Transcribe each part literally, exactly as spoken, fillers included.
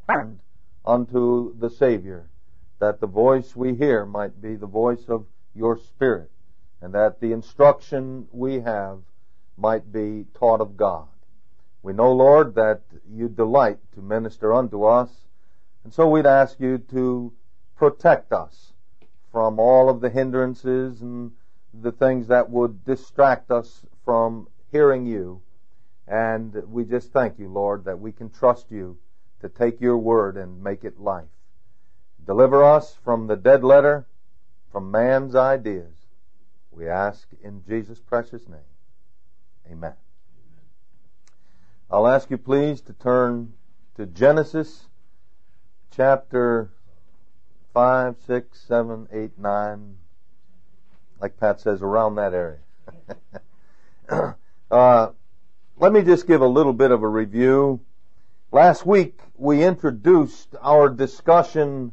turned unto the Savior, that the voice we hear might be the voice of your Spirit, and that the instruction we have might be taught of God. We know, Lord, that you delight to minister unto us, and so we'd ask you to protect us from all of the hindrances and the things that would distract us from hearing you. And we just thank you, Lord, that we can trust you to take your word and make it life. Deliver us from the dead letter, from man's ideas. We ask in Jesus' precious name. Amen. I'll ask you please to turn to Genesis chapter five, six, seven, eight, nine, like Pat says, around that area. uh, let me just give a little bit of a review. Last week we introduced our discussion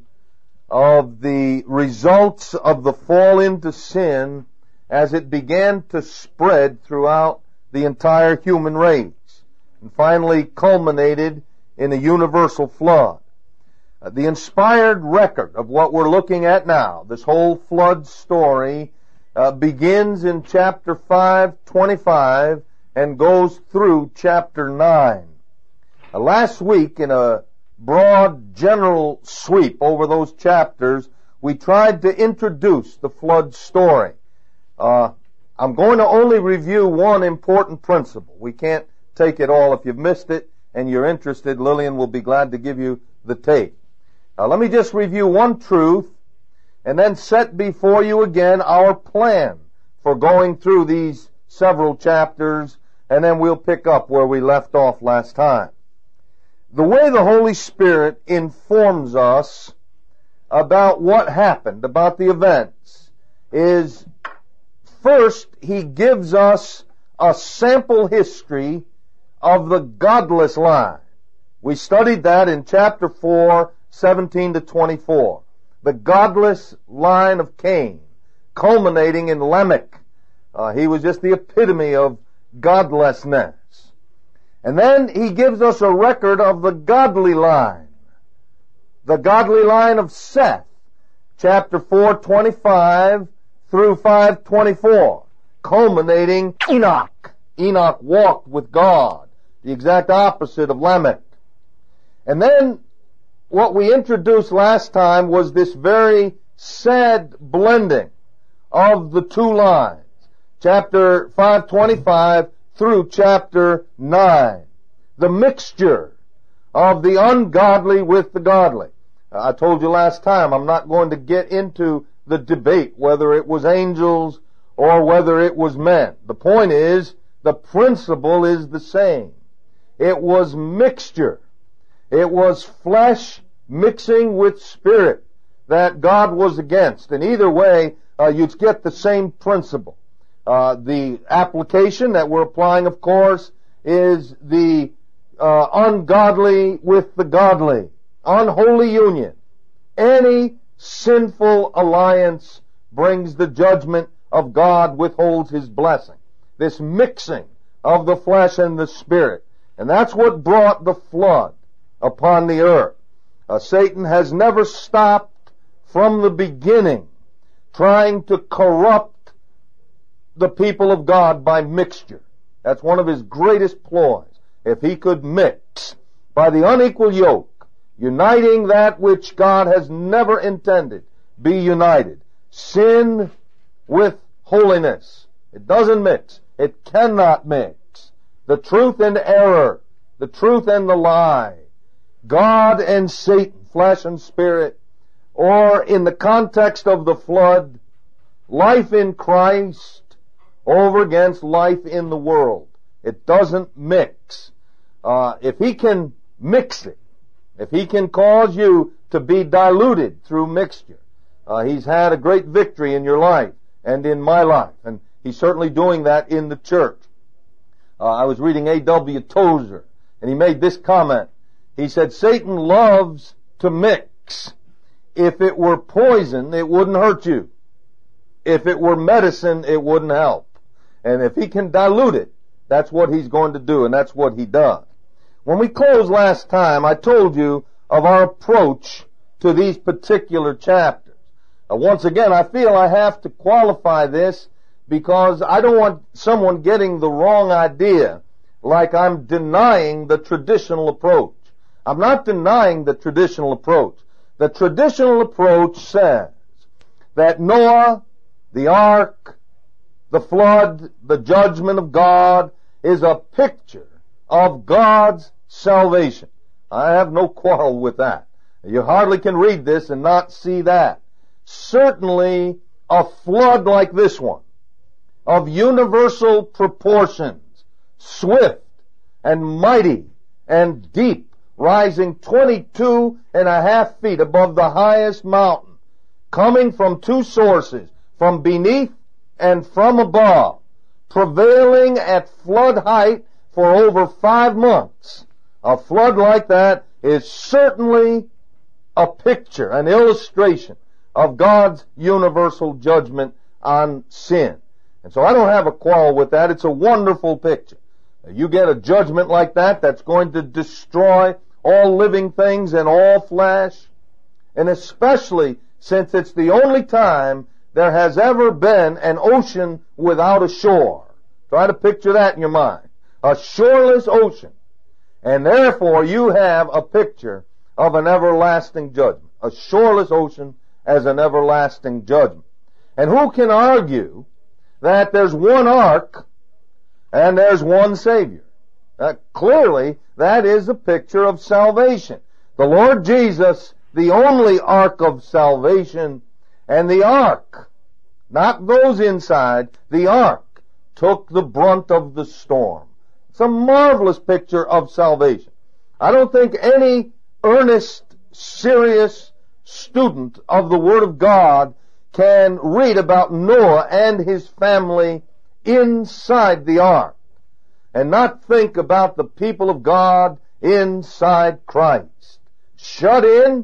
of the results of the fall into sin as it began to spread throughout the entire human race, and finally culminated in a universal flood. Uh, the inspired record of what we're looking at now, this whole flood story, uh, begins in chapter five, twenty-five, and goes through chapter nine. Uh, last week, in a broad general sweep over those chapters, we tried to introduce the flood story. Uh, I'm going to only review one important principle. We can't take it all. If you've missed it and you're interested, Lillian will be glad to give you the tape. Now, let me just review one truth and then set before you again our plan for going through these several chapters, and then we'll pick up where we left off last time. The way the Holy Spirit informs us about what happened, about the events, is first He gives us a sample history of the godless line. We studied that in chapter four, seventeen to twenty-four. The godless line of Cain, culminating in Lamech. Uh, he was just the epitome of godlessness. And then he gives us a record of the godly line. The godly line of Seth, chapter four, twenty-five through five, twenty-four, culminating Enoch. Enoch walked with God, the exact opposite of Lamech. And then what we introduced last time was this very sad blending of the two lines, chapter five twenty-five through chapter nine. The mixture of the ungodly with the godly. I told you last time I'm not going to get into the debate whether it was angels or whether it was men. The point is, the principle is the same. It was mixture. It was flesh mixing with spirit that God was against. And either way, uh, you'd get the same principle. Uh, the application that we're applying, of course, is the uh, ungodly with the godly. Unholy union. Any sinful alliance brings the judgment of God, withholds His blessing. This mixing of the flesh and the spirit. And that's what brought the flood upon the earth. Uh, Satan has never stopped from the beginning trying to corrupt the people of God by mixture. That's one of his greatest ploys. If he could mix by the unequal yoke, uniting that which God has never intended be united. Sin with holiness. It doesn't mix. It cannot mix. The truth and error. The truth and the lie. God and Satan, flesh and spirit. Or in the context of the flood, life in Christ over against life in the world. It doesn't mix. Uh, if he can mix it, if he can cause you to be diluted through mixture, uh, he's had a great victory in your life and in my life. And he's certainly doing that in the church. Uh, I was reading A W Tozer, and he made this comment. He said, Satan loves to mix. If it were poison, it wouldn't hurt you. If it were medicine, it wouldn't help. And if he can dilute it, that's what he's going to do, and that's what he does. When we closed last time, I told you of our approach to these particular chapters. Uh, once again, I feel I have to qualify this because I don't want someone getting the wrong idea, like I'm denying the traditional approach. I'm not denying the traditional approach. The traditional approach says that Noah, the ark, the flood, the judgment of God is a picture of God's salvation. I have no quarrel with that. You hardly can read this and not see that. Certainly a flood like this one, of universal proportions, swift and mighty and deep, rising twenty-two and a half feet above the highest mountain, coming from two sources, from beneath and from above, prevailing at flood height for over five months. A flood like that is certainly a picture, an illustration of God's universal judgment on sin. And so I don't have a quarrel with that. It's a wonderful picture. You get a judgment like that that's going to destroy all living things and all flesh, and especially since it's the only time there has ever been an ocean without a shore. Try to picture that in your mind. A shoreless ocean. And therefore you have a picture of an everlasting judgment. A shoreless ocean as an everlasting judgment. And who can argue that there's one ark and there's one Savior? Uh, clearly, that is a picture of salvation. The Lord Jesus, the only ark of salvation, and the ark, not those inside, the ark took the brunt of the storm. It's a marvelous picture of salvation. I don't think any earnest, serious student of the Word of God can read about Noah and his family inside the ark and not think about the people of God inside Christ. Shut in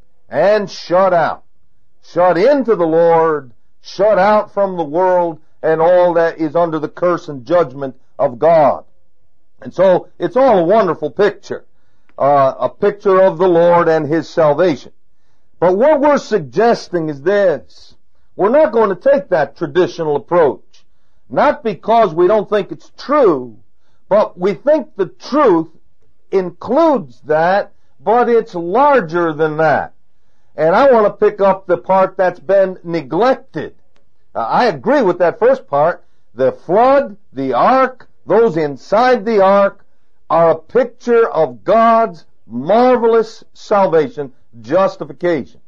and shut out. Shut into the Lord, shut out from the world and all that is under the curse and judgment of God. And so it's all a wonderful picture, uh, a picture of the Lord and His salvation. But what we're suggesting is this. We're not going to take that traditional approach. Not because we don't think it's true, but we think the truth includes that, but it's larger than that. And I want to pick up the part that's been neglected. Uh, I agree with that first part. The flood, the ark, those inside the ark are a picture of God's marvelous salvation, justification.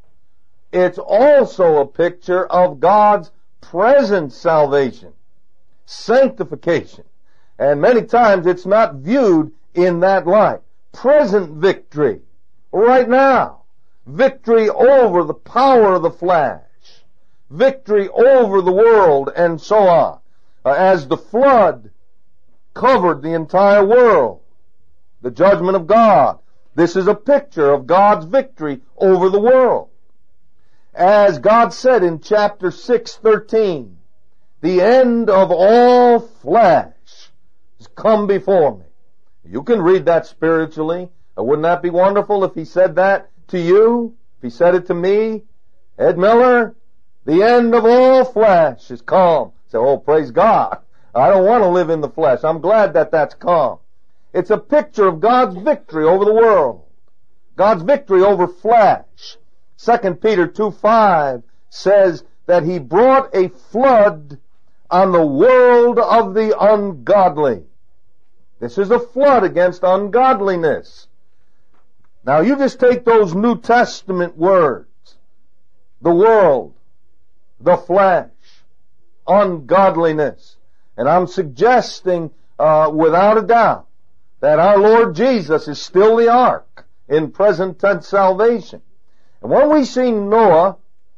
It's also a picture of God's present salvation, sanctification. And many times it's not viewed in that light. Present victory, right now. Victory over the power of the flesh. Victory over the world, and so on. Uh, as the flood covered the entire world, the judgment of God. This is a picture of God's victory over the world. As God said in chapter six thirteen, the end of all flesh has come before me. You can read that spiritually. Wouldn't that be wonderful if He said that to you? If He said it to me? Ed Miller, the end of all flesh is come. Say, oh, praise God. I don't want to live in the flesh. I'm glad that that's come. It's a picture of God's victory over the world. God's victory over flesh. Second Peter two five says that He brought a flood on the world of the ungodly. This is a flood against ungodliness. Now you just take those New Testament words. The world, the flesh, ungodliness. And I'm suggesting, uh, without a doubt, that our Lord Jesus is still the ark in present tense salvation. And when we see Noah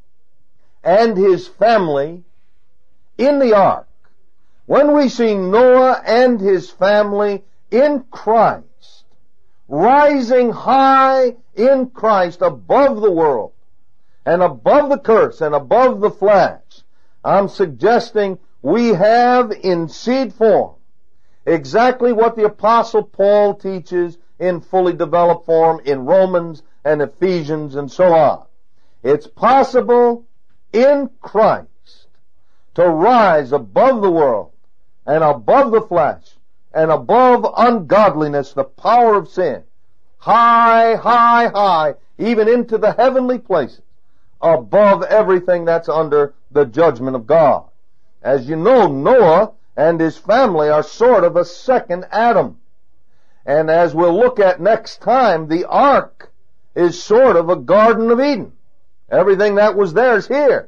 and his family in the ark, when we see Noah and his family in Christ, rising high in Christ above the world, and above the curse, and above the flesh, I'm suggesting we have in seed form exactly what the Apostle Paul teaches in fully developed form in Romans and Ephesians and so on. It's possible in Christ to rise above the world and above the flesh and above ungodliness, the power of sin, high, high, high, even into the heavenly places, above everything that's under the judgment of God. As you know, Noah and his family are sort of a second Adam. And as we'll look at next time, the ark is sort of a Garden of Eden. Everything that was there is here.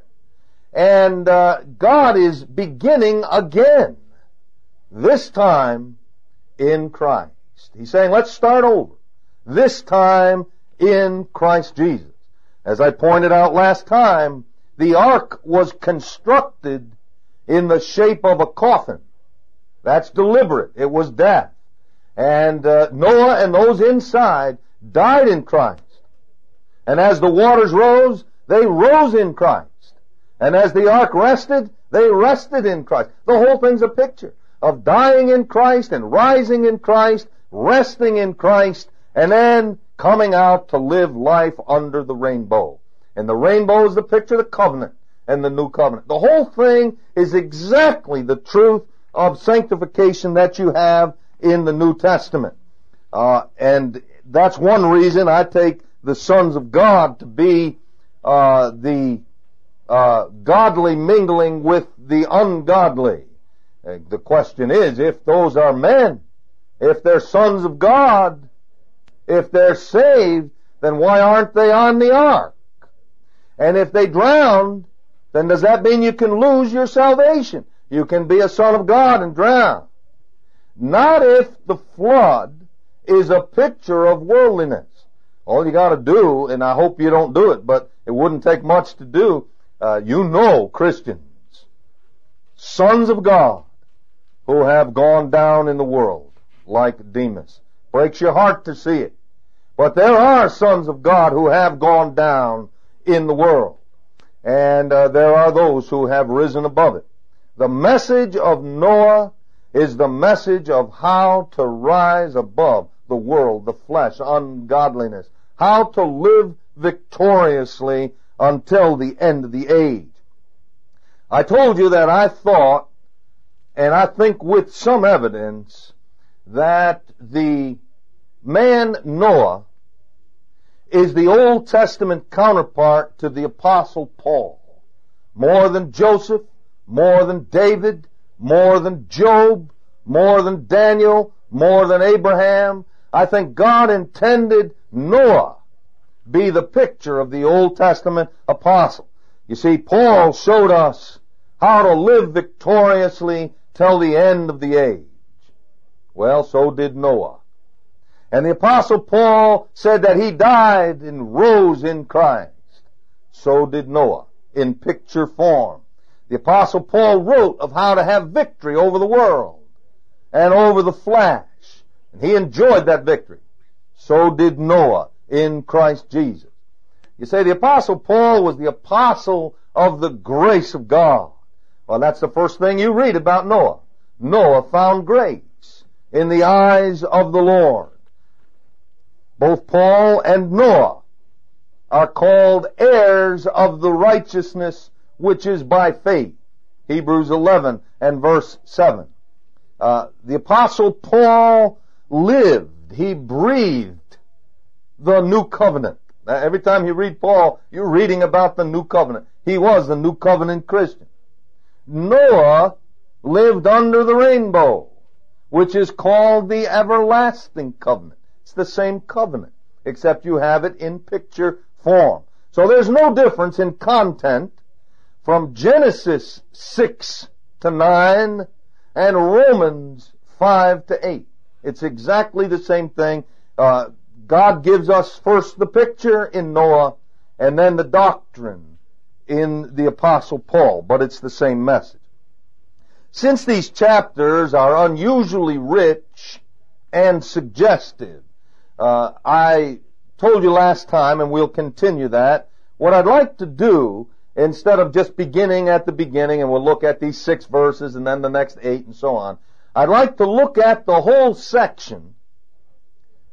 And uh, God is beginning again, this time in Christ. He's saying, let's start over, this time in Christ Jesus. As I pointed out last time, the ark was constructed in the shape of a coffin. That's deliberate. It was death. And uh, Noah and those inside died in Christ. And as the waters rose, they rose in Christ. And as the ark rested, they rested in Christ. The whole thing's a picture of dying in Christ and rising in Christ, resting in Christ, and then coming out to live life under the rainbow. And the rainbow is the picture of the covenant and the new covenant. The whole thing is exactly the truth of sanctification that you have in the New Testament. Uh, and that's one reason I take the sons of God to be uh, the uh, godly mingling with the ungodly. Uh, the question is, if those are men, if they're sons of God, if they're saved, then why aren't they on the ark? And if they drowned, then does that mean you can lose your salvation? You can be a son of God and drown. Not if the flood is a picture of worldliness. All you got to do, and I hope you don't do it, but it wouldn't take much to do, uh, you know Christians, sons of God, who have gone down in the world like Demas. Breaks your heart to see it. But there are sons of God who have gone down in the world. And uh, there are those who have risen above it. The message of Noah is the message of how to rise above the world, the flesh, ungodliness. How to live victoriously until the end of the age. I told you that I thought, and I think with some evidence, that the man Noah is the Old Testament counterpart to the Apostle Paul. More than Joseph, more than David, more than Job, more than Daniel, more than Abraham. I think God intended Noah be the picture of the Old Testament apostle. You see, Paul showed us how to live victoriously till the end of the age. Well, so did Noah. And the Apostle Paul said that he died and rose in Christ. So did Noah, in picture form. The Apostle Paul wrote of how to have victory over the world and over the flesh. And he enjoyed that victory. So did Noah in Christ Jesus. You say the Apostle Paul was the apostle of the grace of God. Well, that's the first thing you read about Noah. Noah found grace in the eyes of the Lord. Both Paul and Noah are called heirs of the righteousness which is by faith. Hebrews eleven and verse seven. Uh, the Apostle Paul lived, he breathed the new covenant. Now, every time you read Paul, you're reading about the new covenant. He was the new covenant Christian. Noah lived under the rainbow, which is called the everlasting covenant. It's the same covenant, except you have it in picture form. So there's no difference in content from Genesis six to nine and Romans five to eight. It's exactly the same thing. Uh, God gives us first the picture in Noah and then the doctrine in the Apostle Paul, but it's the same message. Since these chapters are unusually rich and suggestive, uh, I told you last time, and we'll continue that, what I'd like to do, instead of just beginning at the beginning, and we'll look at these six verses and then the next eight and so on, I'd like to look at the whole section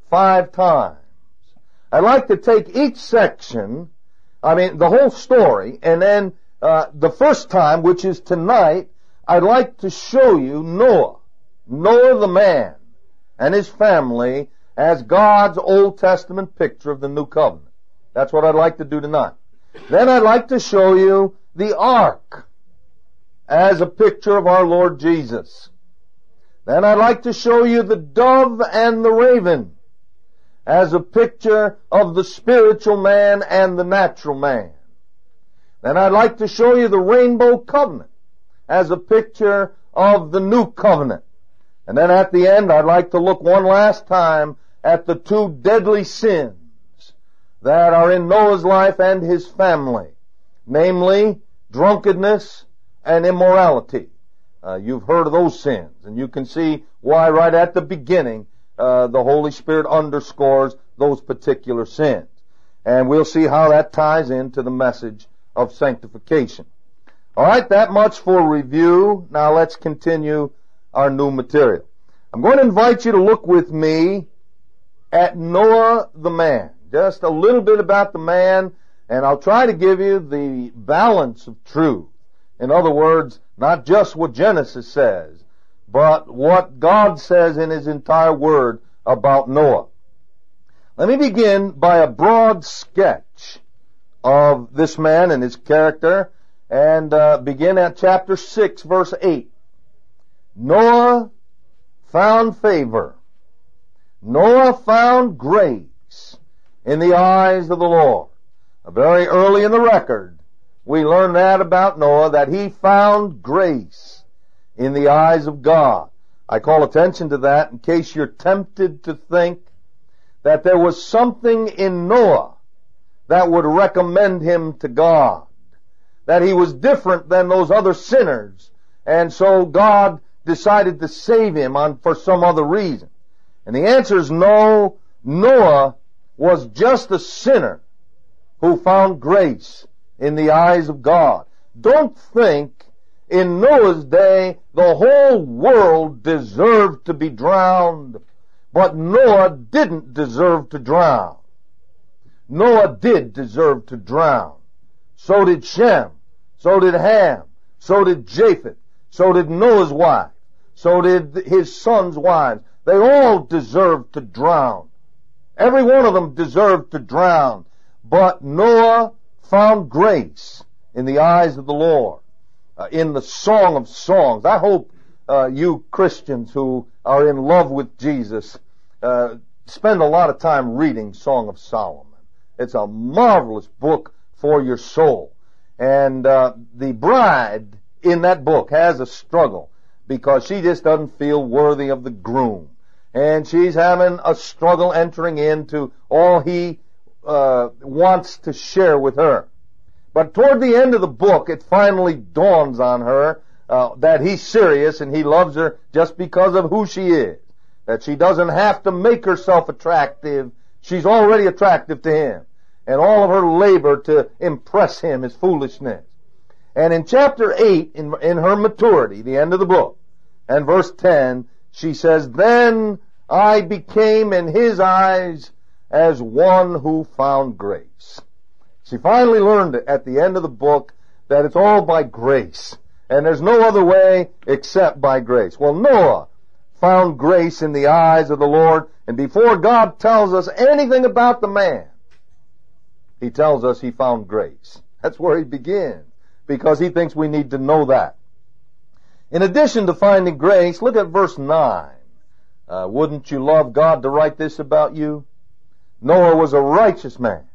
five times. I'd like to take each section, I mean the whole story, and then uh, the first time, which is tonight, I'd like to show you Noah, Noah the man, and his family as God's Old Testament picture of the New Covenant. That's what I'd like to do tonight. Then I'd like to show you the ark as a picture of our Lord Jesus. Then I'd like to show you the dove and the raven as a picture of the spiritual man and the natural man. Then I'd like to show you the rainbow covenant as a picture of the new covenant. And then at the end, I'd like to look one last time at the two deadly sins that are in Noah's life and his family, namely drunkenness and immorality. Uh, you've heard of those sins, and you can see why right at the beginning uh, the Holy Spirit underscores those particular sins. And we'll see how that ties into the message of sanctification. All right, that much for review. Now let's continue our new material. I'm going to invite you to look with me at Noah the man. Just a little bit about the man, and I'll try to give you the balance of truth. In other words, not just what Genesis says, but what God says in His entire Word about Noah. Let me begin by a broad sketch of this man and his character, and uh, begin at chapter six, verse eight. Noah found favor. Noah found grace in the eyes of the Lord. Very early in the record, we learn that about Noah, that he found grace in the eyes of God. I call attention to that in case you're tempted to think that there was something in Noah that would recommend him to God, that he was different than those other sinners, and so God decided to save him on for some other reason. And the answer is no. Noah was just a sinner who found grace in the eyes of God. Don't think in Noah's day the whole world deserved to be drowned, but Noah didn't deserve to drown. Noah did deserve to drown. So did Shem. So did Ham. So did Japheth. So did Noah's wife. So did his sons' wives. They all deserved to drown. Every one of them deserved to drown. But Noah found grace in the eyes of the Lord. Uh, in the Song of Songs. I hope uh, you Christians who are in love with Jesus uh, spend a lot of time reading Song of Solomon. It's a marvelous book for your soul. And uh, the bride in that book has a struggle because she just doesn't feel worthy of the groom. And she's having a struggle entering into all he uh, wants to share with her. But toward the end of the book, it finally dawns on her uh, that he's serious and he loves her just because of who she is. That she doesn't have to make herself attractive. She's already attractive to him. And all of her labor to impress him is foolishness. And in chapter eight, in, in her maturity, the end of the book, and verse ten, she says, "Then I became in his eyes as one who found grace." She finally learned at the end of the book that it's all by grace. And there's no other way except by grace. Well, Noah found grace in the eyes of the Lord. And before God tells us anything about the man, He tells us he found grace. That's where he begins, because he thinks we need to know that. In addition to finding grace, look at verse nine. Uh, wouldn't you love God to write this about you? Noah was a righteous man,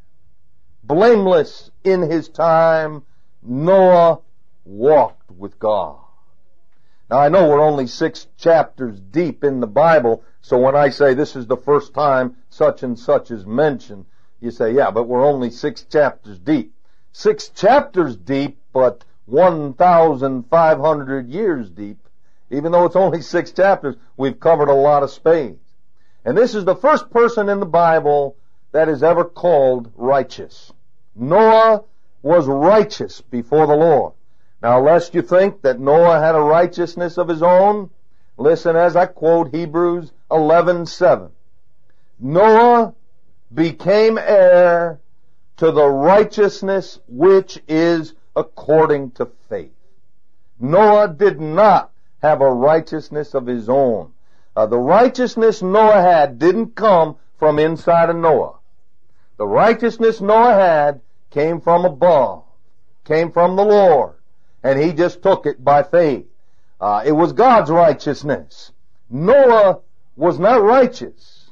blameless in his time. Noah walked with God. Now I know we're only six chapters deep in the Bible, so when I say this is the first time such and such is mentioned, you say, yeah, but we're only six chapters deep. Six chapters deep, but one thousand five hundred years deep. Even though it's only six chapters, we've covered a lot of space. And this is the first person in the Bible that is ever called righteous. Noah was righteous before the Lord. Now, lest you think that Noah had a righteousness of his own, listen as I quote Hebrews eleven seven. Noah became heir to the righteousness which is according to faith. Noah did not have a righteousness of his own. Uh, the righteousness Noah had didn't come from inside of Noah. The righteousness Noah had came from above, came from the Lord, and he just took it by faith. Uh, it was God's righteousness. Noah was not righteous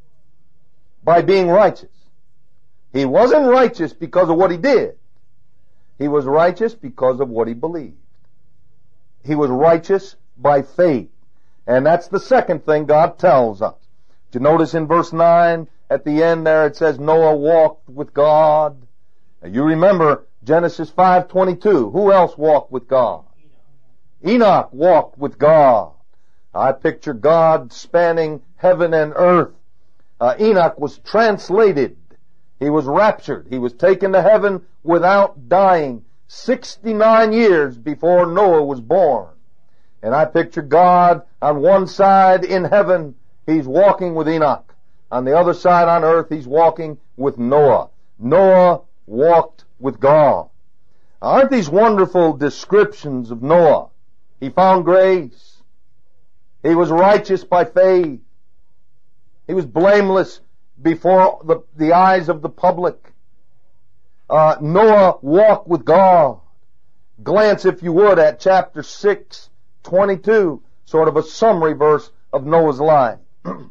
by being righteous. He wasn't righteous because of what he did. He was righteous because of what he believed. He was righteous by faith. And that's the second thing God tells us. Did you notice in verse nine, at the end there, it says Noah walked with God. Now you remember Genesis five twenty-two. Who else walked with God? Enoch walked with God. I picture God spanning heaven and earth. Uh, Enoch was translated. He was raptured. He was taken to heaven without dying sixty-nine years before Noah was born. And I picture God on one side in heaven, he's walking with Enoch. On the other side on earth, he's walking with Noah. Noah walked with God. Aren't these wonderful descriptions of Noah? He found grace. He was righteous by faith. He was blameless before the, the eyes of the public. Uh, Noah walked with God. Glance, if you would, at chapter six, twenty-two, sort of a summary verse of Noah's life.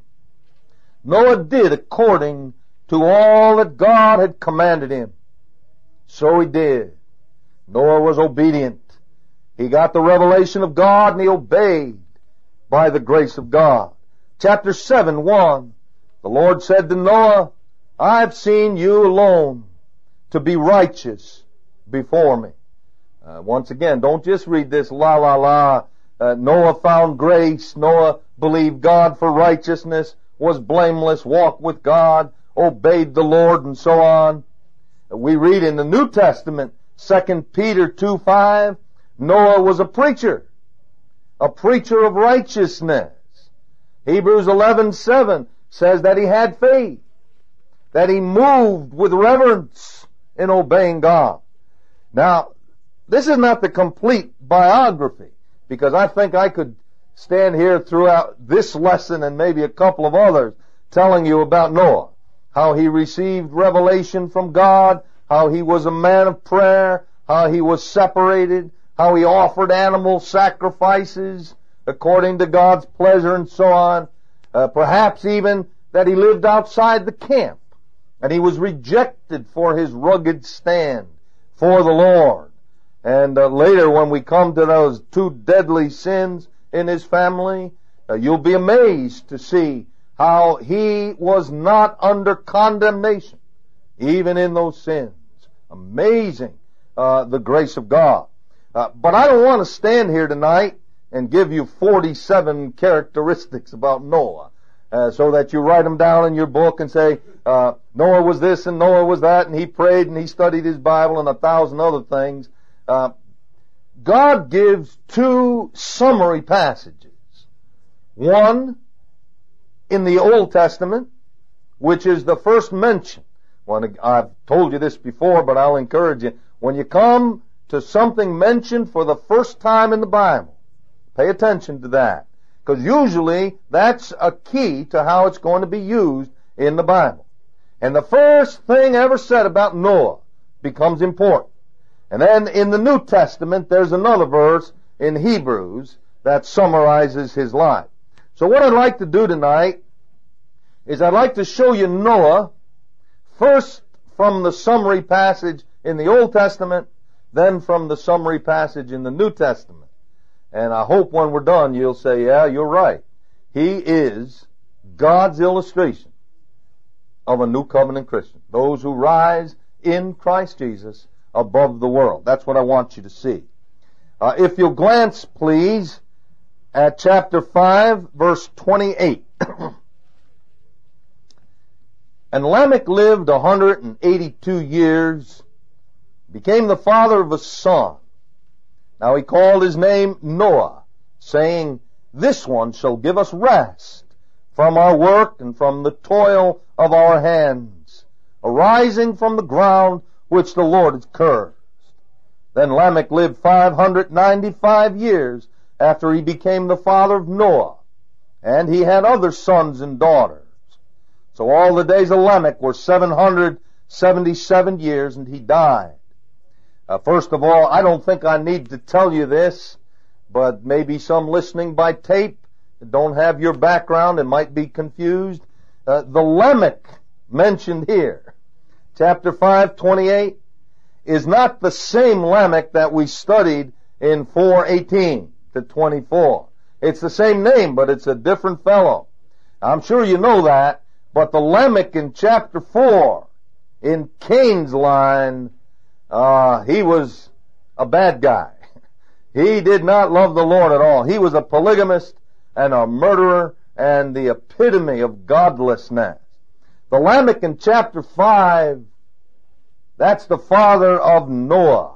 Noah did according to all that God had commanded him. So he did. Noah was obedient. He got the revelation of God and he obeyed by the grace of God. Chapter seven, one. The Lord said to Noah, I've seen you alone to be righteous before me. Uh, once again, don't just read this la la la. Uh, Noah found grace. Noah believed God for righteousness, was blameless, walked with God, obeyed the Lord, and so on. We read in the New Testament, Second Peter two five, Noah was a preacher, a preacher of righteousness. Hebrews eleven seven says that he had faith, that he moved with reverence in obeying God. Now, this is not the complete biography, because I think I could stand here throughout this lesson and maybe a couple of others telling you about Noah, how he received revelation from God, how he was a man of prayer, how he was separated, how he offered animal sacrifices according to God's pleasure and so on. Uh, perhaps even that he lived outside the camp and he was rejected for his rugged stand for the Lord. And uh, later when we come to those two deadly sins in his family, uh, you'll be amazed to see how he was not under condemnation even in those sins. Amazing, uh, the grace of God. Uh, but I don't want to stand here tonight and give you forty-seven characteristics about Noah, uh, so that you write them down in your book and say, uh, Noah was this and Noah was that, and he prayed and he studied his Bible and a thousand other things. Uh, God gives two summary passages. One in the Old Testament, which is the first mention. When, I've told you this before, but I'll encourage you. When you come to something mentioned for the first time in the Bible, pay attention to that. Because usually that's a key to how it's going to be used in the Bible. And the first thing ever said about Noah becomes important. And then in the New Testament, there's another verse in Hebrews that summarizes his life. So what I'd like to do tonight is I'd like to show you Noah first from the summary passage in the Old Testament, then from the summary passage in the New Testament. And I hope when we're done you'll say, yeah, you're right. He is God's illustration of a new covenant Christian. Those who rise in Christ Jesus above the world. That's what I want you to see. Uh, if you'll glance, please, at chapter five, verse twenty-eight. And Lamech lived one hundred eighty-two years, became the father of a son. Now he called his name Noah, saying, this one shall give us rest from our work and from the toil of our hands, arising from the ground which the Lord has cursed. Then Lamech lived five hundred ninety-five years after he became the father of Noah, and he had other sons and daughters. So all the days of Lamech were seven hundred seventy-seven years, and he died. Uh, first of all, I don't think I need to tell you this, but maybe some listening by tape that don't have your background and might be confused. Uh, the Lamech mentioned here, chapter five twenty-eight, is not the same Lamech that we studied in four eighteen to twenty-four. It's the same name, but it's a different fellow. I'm sure you know that, but the Lamech in chapter four, in Cain's line, uh, he was a bad guy. He did not love the Lord at all. He was a polygamist and a murderer and the epitome of godlessness. The Lamech in chapter five, that's the father of Noah.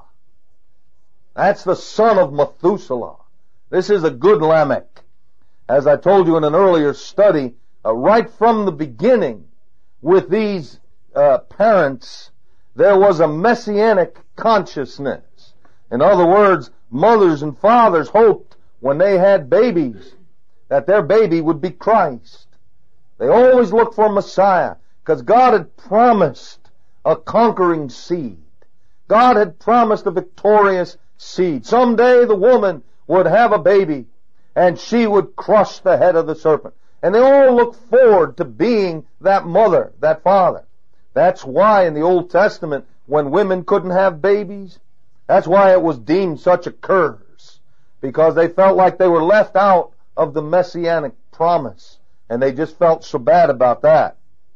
That's the son of Methuselah. This is a good Lamech. As I told you in an earlier study, uh, right from the beginning with these uh, parents, there was a messianic consciousness. In other words, mothers and fathers hoped when they had babies that their baby would be Christ. They always looked for Messiah because God had promised a conquering seed. God had promised a victorious seed. Someday the woman would have a baby and she would crush the head of the serpent. And they all look forward to being that mother, that father. That's why in the Old Testament, when women couldn't have babies, that's why it was deemed such a curse, because they felt like they were left out of the messianic promise, and they just felt so bad about that.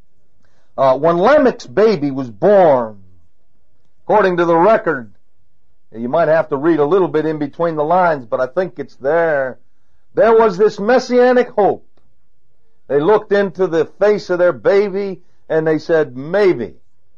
Uh, when Lamech's baby was born, according to the record, you might have to read a little bit in between the lines, but I think it's there, there was this messianic hope. They looked into the face of their baby and they said, maybe,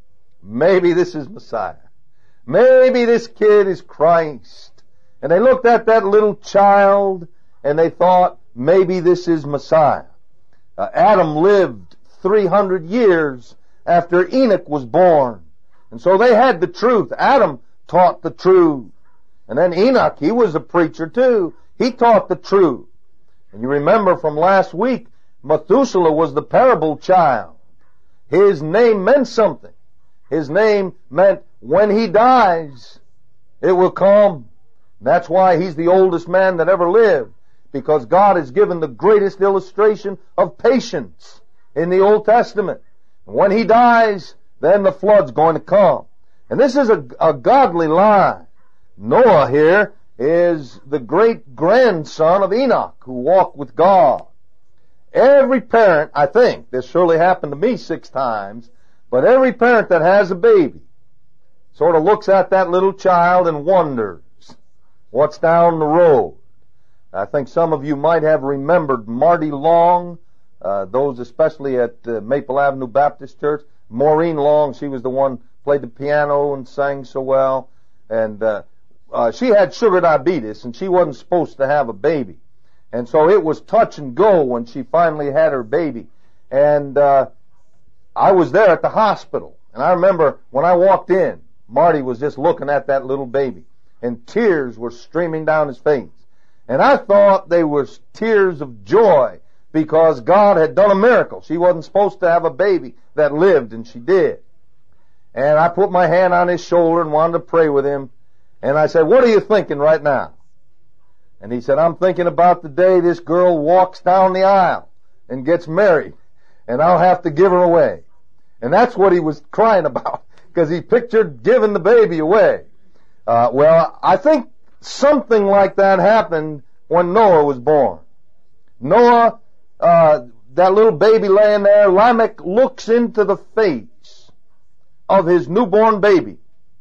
maybe this is Messiah. Maybe this kid is Christ. And they looked at that little child and they thought, maybe this is Messiah. Uh, Adam lived three hundred years after Enoch was born. And so they had the truth. Adam taught the truth. And then Enoch, he was a preacher too. He taught the truth. And you remember from last week, Methuselah was the parable child. His name meant something. His name meant when he dies, it will come. That's why he's the oldest man that ever lived, because God has given the greatest illustration of patience in the Old Testament. And when he dies, then the flood's going to come. And this is a, a godly line. Noah here is the great grandson of Enoch, who walked with God. Every parent, I think, this surely happened to me six times, but every parent that has a baby sort of looks at that little child and wonders what's down the road. I think some of you might have remembered Marty Long, uh, those especially at uh, Maple Avenue Baptist Church. Maureen Long, she was the one played the piano and sang so well, and uh, uh, she had sugar diabetes, and she wasn't supposed to have a baby. And so it was touch and go when she finally had her baby. And uh, I was there at the hospital. And I remember when I walked in, Marty was just looking at that little baby. And tears were streaming down his face. And I thought they were tears of joy because God had done a miracle. She wasn't supposed to have a baby that lived, and she did. And I put my hand on his shoulder and wanted to pray with him. And I said, what are you thinking right now? And he said, I'm thinking about the day this girl walks down the aisle and gets married, and I'll have to give her away. And that's what he was crying about, because he pictured giving the baby away. Uh, well, I think something like that happened when Noah was born. Noah, uh, that little baby laying there, Lamech looks into the face of his newborn baby.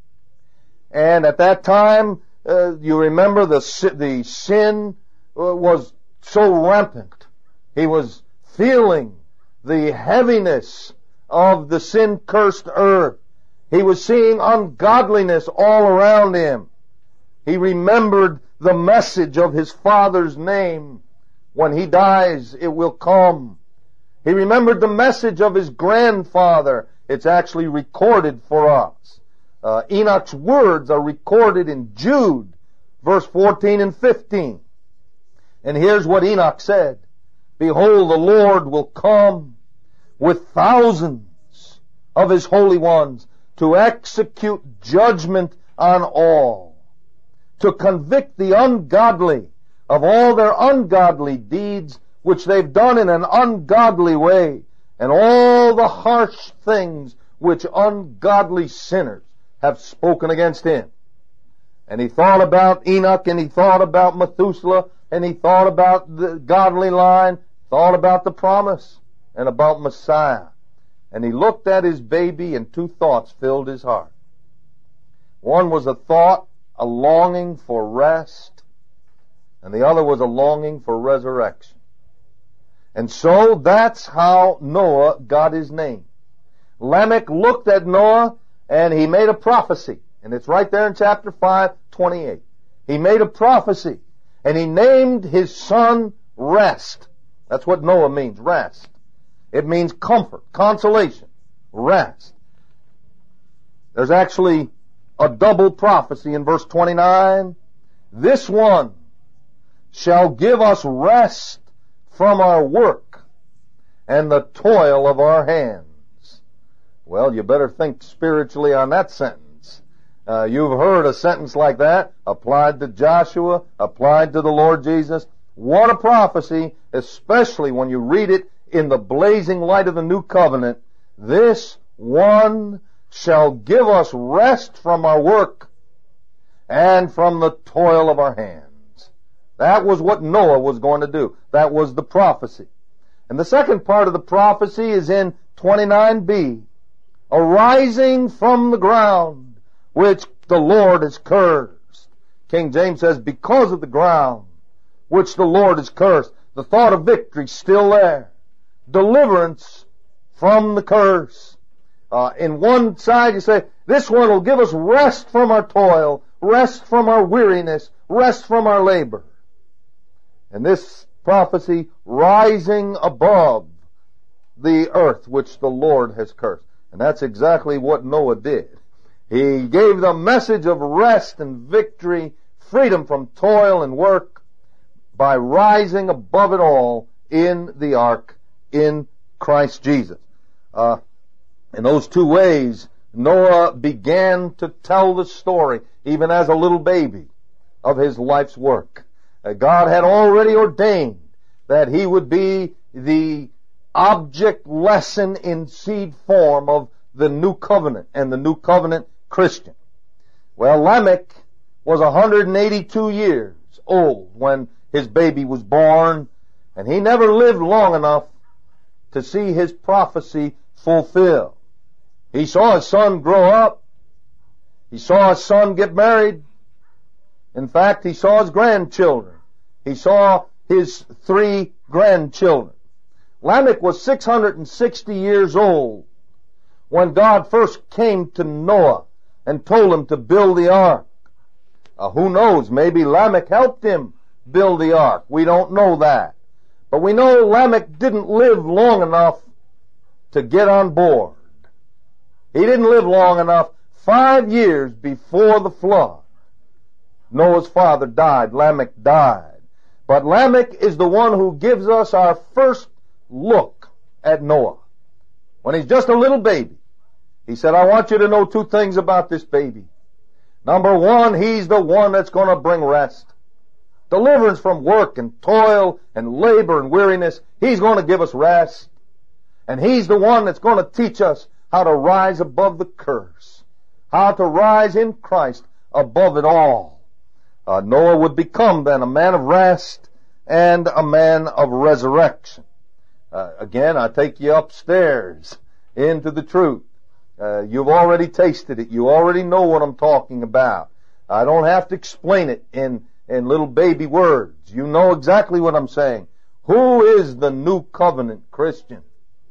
And at that time, Uh, you remember the the sin uh, was so rampant. He was feeling the heaviness of the sin-cursed earth. He was seeing ungodliness all around him. He remembered the message of his father's name. When he dies, it will come. He remembered the message of his grandfather. It's actually recorded for us. Uh, Enoch's words are recorded in Jude, verse fourteen and fifteen. And here's what Enoch said. Behold, the Lord will come with thousands of his holy ones to execute judgment on all, to convict the ungodly of all their ungodly deeds which they've done in an ungodly way, and all the harsh things which ungodly sinners have spoken against him. And he thought about Enoch, and he thought about Methuselah, and he thought about the godly line, thought about the promise, and about Messiah. And he looked at his baby, and two thoughts filled his heart. One was a thought, a longing for rest, and the other was a longing for resurrection. And so that's how Noah got his name. Lamech looked at Noah, and he made a prophecy. And it's right there in chapter five, twenty-eight. He made a prophecy, and he named his son Rest. That's what Noah means, rest. It means comfort, consolation, rest. There's actually a double prophecy in verse twenty-nine. This one shall give us rest from our work and the toil of our hands. Well, you better think spiritually on that sentence. Uh, you've heard a sentence like that applied to Joshua, applied to the Lord Jesus. What a prophecy, especially when you read it in the blazing light of the new covenant. This one shall give us rest from our work and from the toil of our hands. That was what Noah was going to do. That was the prophecy. And the second part of the prophecy is in twenty-nine b. Arising from the ground, which the Lord has cursed. King James says, because of the ground, which the Lord has cursed. The thought of victory still there. Deliverance from the curse. Uh, in one side you say, this one will give us rest from our toil, rest from our weariness, rest from our labor. And this prophecy rising above the earth which the Lord has cursed. And that's exactly what Noah did. He gave the message of rest and victory, freedom from toil and work, by rising above it all in the ark, in Christ Jesus. Uh, in those two ways, Noah began to tell the story, even as a little baby, of his life's work. Uh, God had already ordained that he would be the object lesson in seed form of the new covenant and the new covenant Christian. Well, Lamech was one hundred eighty-two years old when his baby was born, and he never lived long enough to see his prophecy fulfilled. He saw his son grow up. He saw his son get married. In fact, he saw his grandchildren. He saw his three grandchildren. Lamech was six hundred sixty years old when God first came to Noah and told him to build the ark. Uh, who knows, maybe Lamech helped him build the ark. We don't know that. But we know Lamech didn't live long enough to get on board. He didn't live long enough. Five years before the flood, Noah's father died. Lamech died. But Lamech is the one who gives us our first look at Noah. When he's just a little baby, he said, I want you to know two things about this baby. Number one, he's the one that's going to bring rest. Deliverance from work and toil and labor and weariness. He's going to give us rest. And he's the one that's going to teach us how to rise above the curse. How to rise in Christ above it all. Uh, Noah would become then a man of rest and a man of resurrection. Uh, again, I take you upstairs into the truth. Uh, you've already tasted it. You already know what I'm talking about. I don't have to explain it in, in little baby words. You know exactly what I'm saying. Who is the new covenant Christian?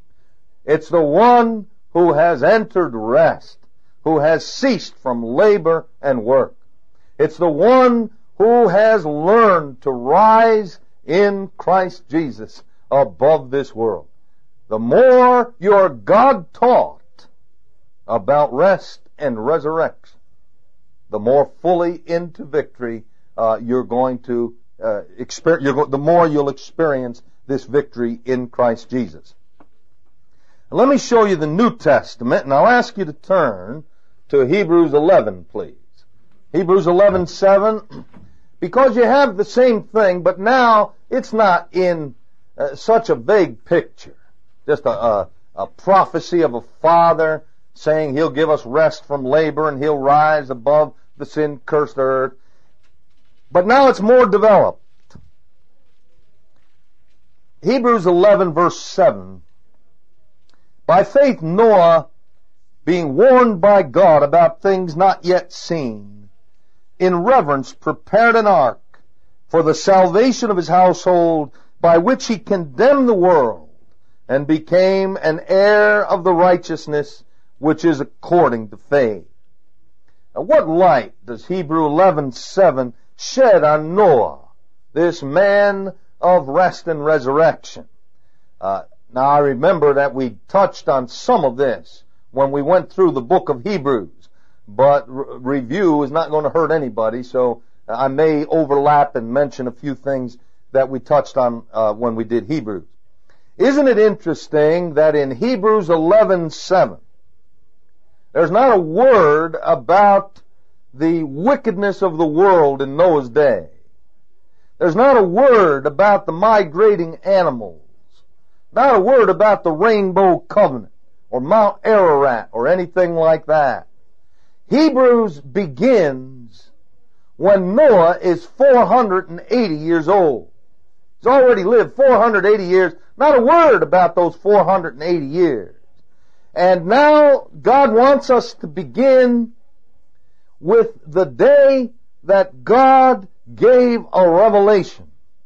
It's the one who has entered rest, who has ceased from labor and work. It's the one who has learned to rise in Christ Jesus above this world. the more you're God-taught about rest and resurrection, the more fully into victory uh, you're going to uh, experience. You're go- the more you'll experience this victory in Christ Jesus. Let me show you the New Testament, and I'll ask you to turn to Hebrews eleven, please. Hebrews eleven seven, because you have the same thing, but now it's not in uh, such a vague picture. Just a, a, a prophecy of a father saying he'll give us rest from labor and he'll rise above the sin-cursed earth. But now it's more developed. Hebrews eleven verse seven. By faith Noah, being warned by God about things not yet seen, in reverence prepared an ark for the salvation of his household, by which he condemned the world, and became an heir of the righteousness which is according to faith. Now, what light does Hebrews eleven seven shed on Noah, this man of rest and resurrection? Uh, now, I remember that we touched on some of this when we went through the book of Hebrews, but re- review is not going to hurt anybody, so I may overlap and mention a few things that we touched on uh, when we did Hebrews. Isn't it interesting that in Hebrews eleven seven, there's not a word about the wickedness of the world in Noah's day. There's not a word about the migrating animals. Not a word about the Rainbow Covenant or Mount Ararat or anything like that. Hebrews begins when Noah is four hundred eighty years old. He's already lived four hundred eighty years. Not a word about those four hundred eighty years. And now God wants us to begin with the day that God gave a revelation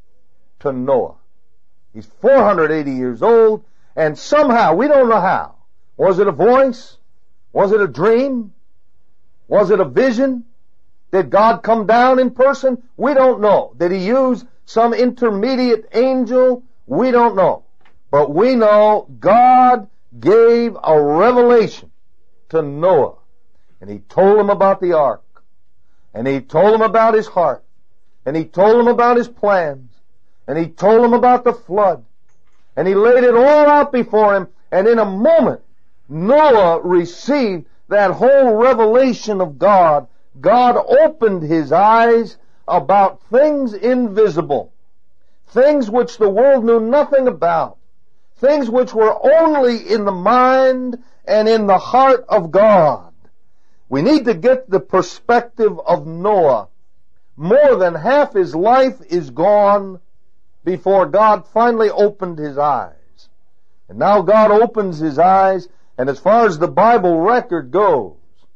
to Noah. He's four hundred eighty years old, and somehow, we don't know how. Was it a voice? Was it a dream? Was it a vision? Did God come down in person? We don't know. Did He use some intermediate angel? We don't know. But we know God gave a revelation to Noah. And He told him about the ark. And He told him about his heart. And He told him about his plans. And He told him about the flood. And He laid it all out before him. And in a moment, Noah received that whole revelation of God. God opened his eyes about things invisible. Things which the world knew nothing about. Things which were only in the mind and in the heart of God. We need to get the perspective of Noah. More than half his life is gone before God finally opened his eyes. And now God opens his eyes, and as far as the Bible record goes,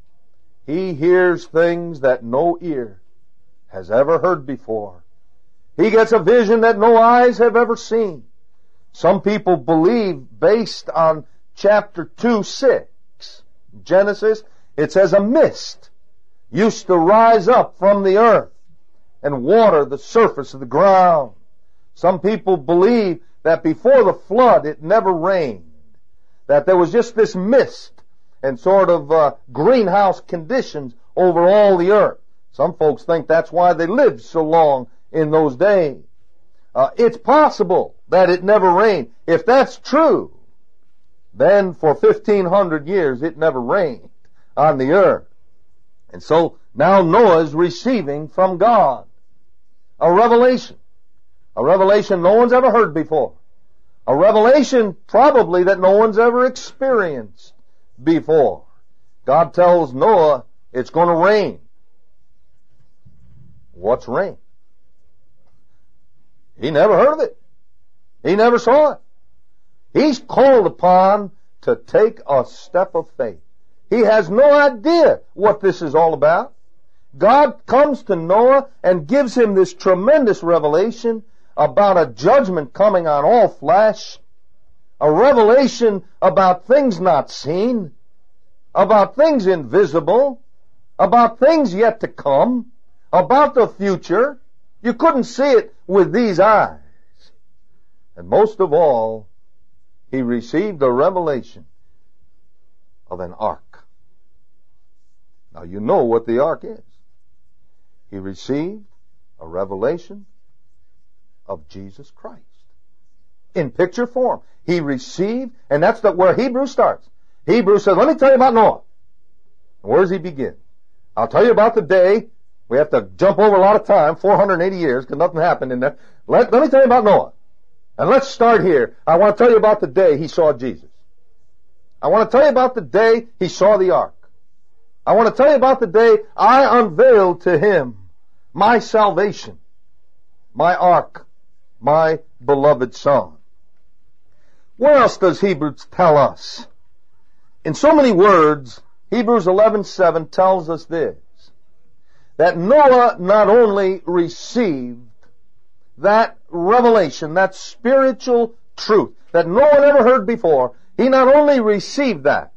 he hears things that no ear has ever heard before. He gets a vision that no eyes have ever seen. Some people believe, based on chapter two, six, Genesis, it says a mist used to rise up from the earth and water the surface of the ground. Some people believe that before the flood it never rained, that there was just this mist and sort of uh, greenhouse conditions over all the earth. Some folks think that's why they lived so long in those days. Uh, it's possible that it never rained. If that's true, then for fifteen hundred years it never rained on the earth. And so now Noah is receiving from God a revelation. A revelation no one's ever heard before. A revelation probably that no one's ever experienced before. God tells Noah it's going to rain. What's rain? He never heard of it. He never saw it. He's called upon to take a step of faith. He has no idea what this is all about. God comes to Noah and gives him this tremendous revelation about a judgment coming on all flesh, a revelation about things not seen, about things invisible, about things yet to come, about the future. You couldn't see it with these eyes. And most of all, He received a revelation of an ark. Now you know what the ark is. He received a revelation of Jesus Christ. In picture form. He received, and that's the, where Hebrews starts. Hebrews says, let me tell you about Noah. Where does he begin? I'll tell you about the day. We have to jump over a lot of time, four hundred eighty years, because nothing happened in there. Let, let me tell you about Noah. And let's start here. I want to tell you about the day he saw Jesus. I want to tell you about the day he saw the ark. I want to tell you about the day I unveiled to him my salvation, my ark, my beloved Son. What else does Hebrews tell us? In so many words, Hebrews eleven seven tells us this, that Noah not only received that revelation, that spiritual truth that no one ever heard before, he not only received that,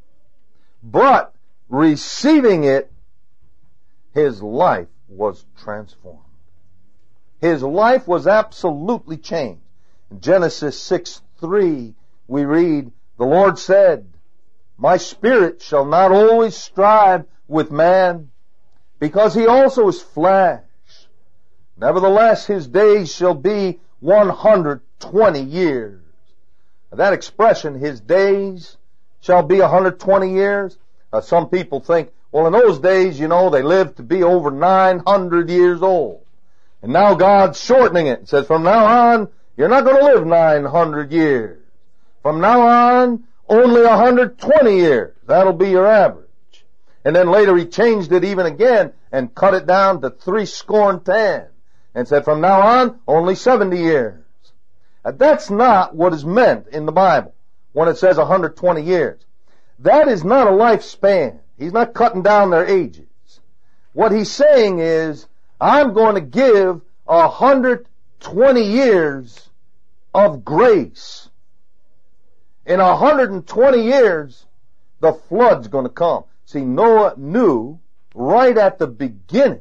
but receiving it, his life was transformed. His life was absolutely changed. In Genesis six three, we read, the Lord said, my spirit shall not always strive with man, because he also is flesh. Nevertheless, his days shall be one hundred twenty years. That expression, his days shall be one hundred twenty years. Uh, some people think, well, in those days, you know, they lived to be over nine hundred years old. And now God's shortening it. It says, from now on, you're not going to live nine hundred years. From now on, only one hundred twenty years. That'll be your average. And then later he changed it even again and cut it down to three score and ten. And said, from now on, only seventy years. Now, that's not what is meant in the Bible when it says one hundred twenty years. That is not a lifespan. He's not cutting down their ages. What he's saying is, I'm going to give one hundred twenty years of grace. In one hundred twenty years, the flood's going to come. See, Noah knew right at the beginning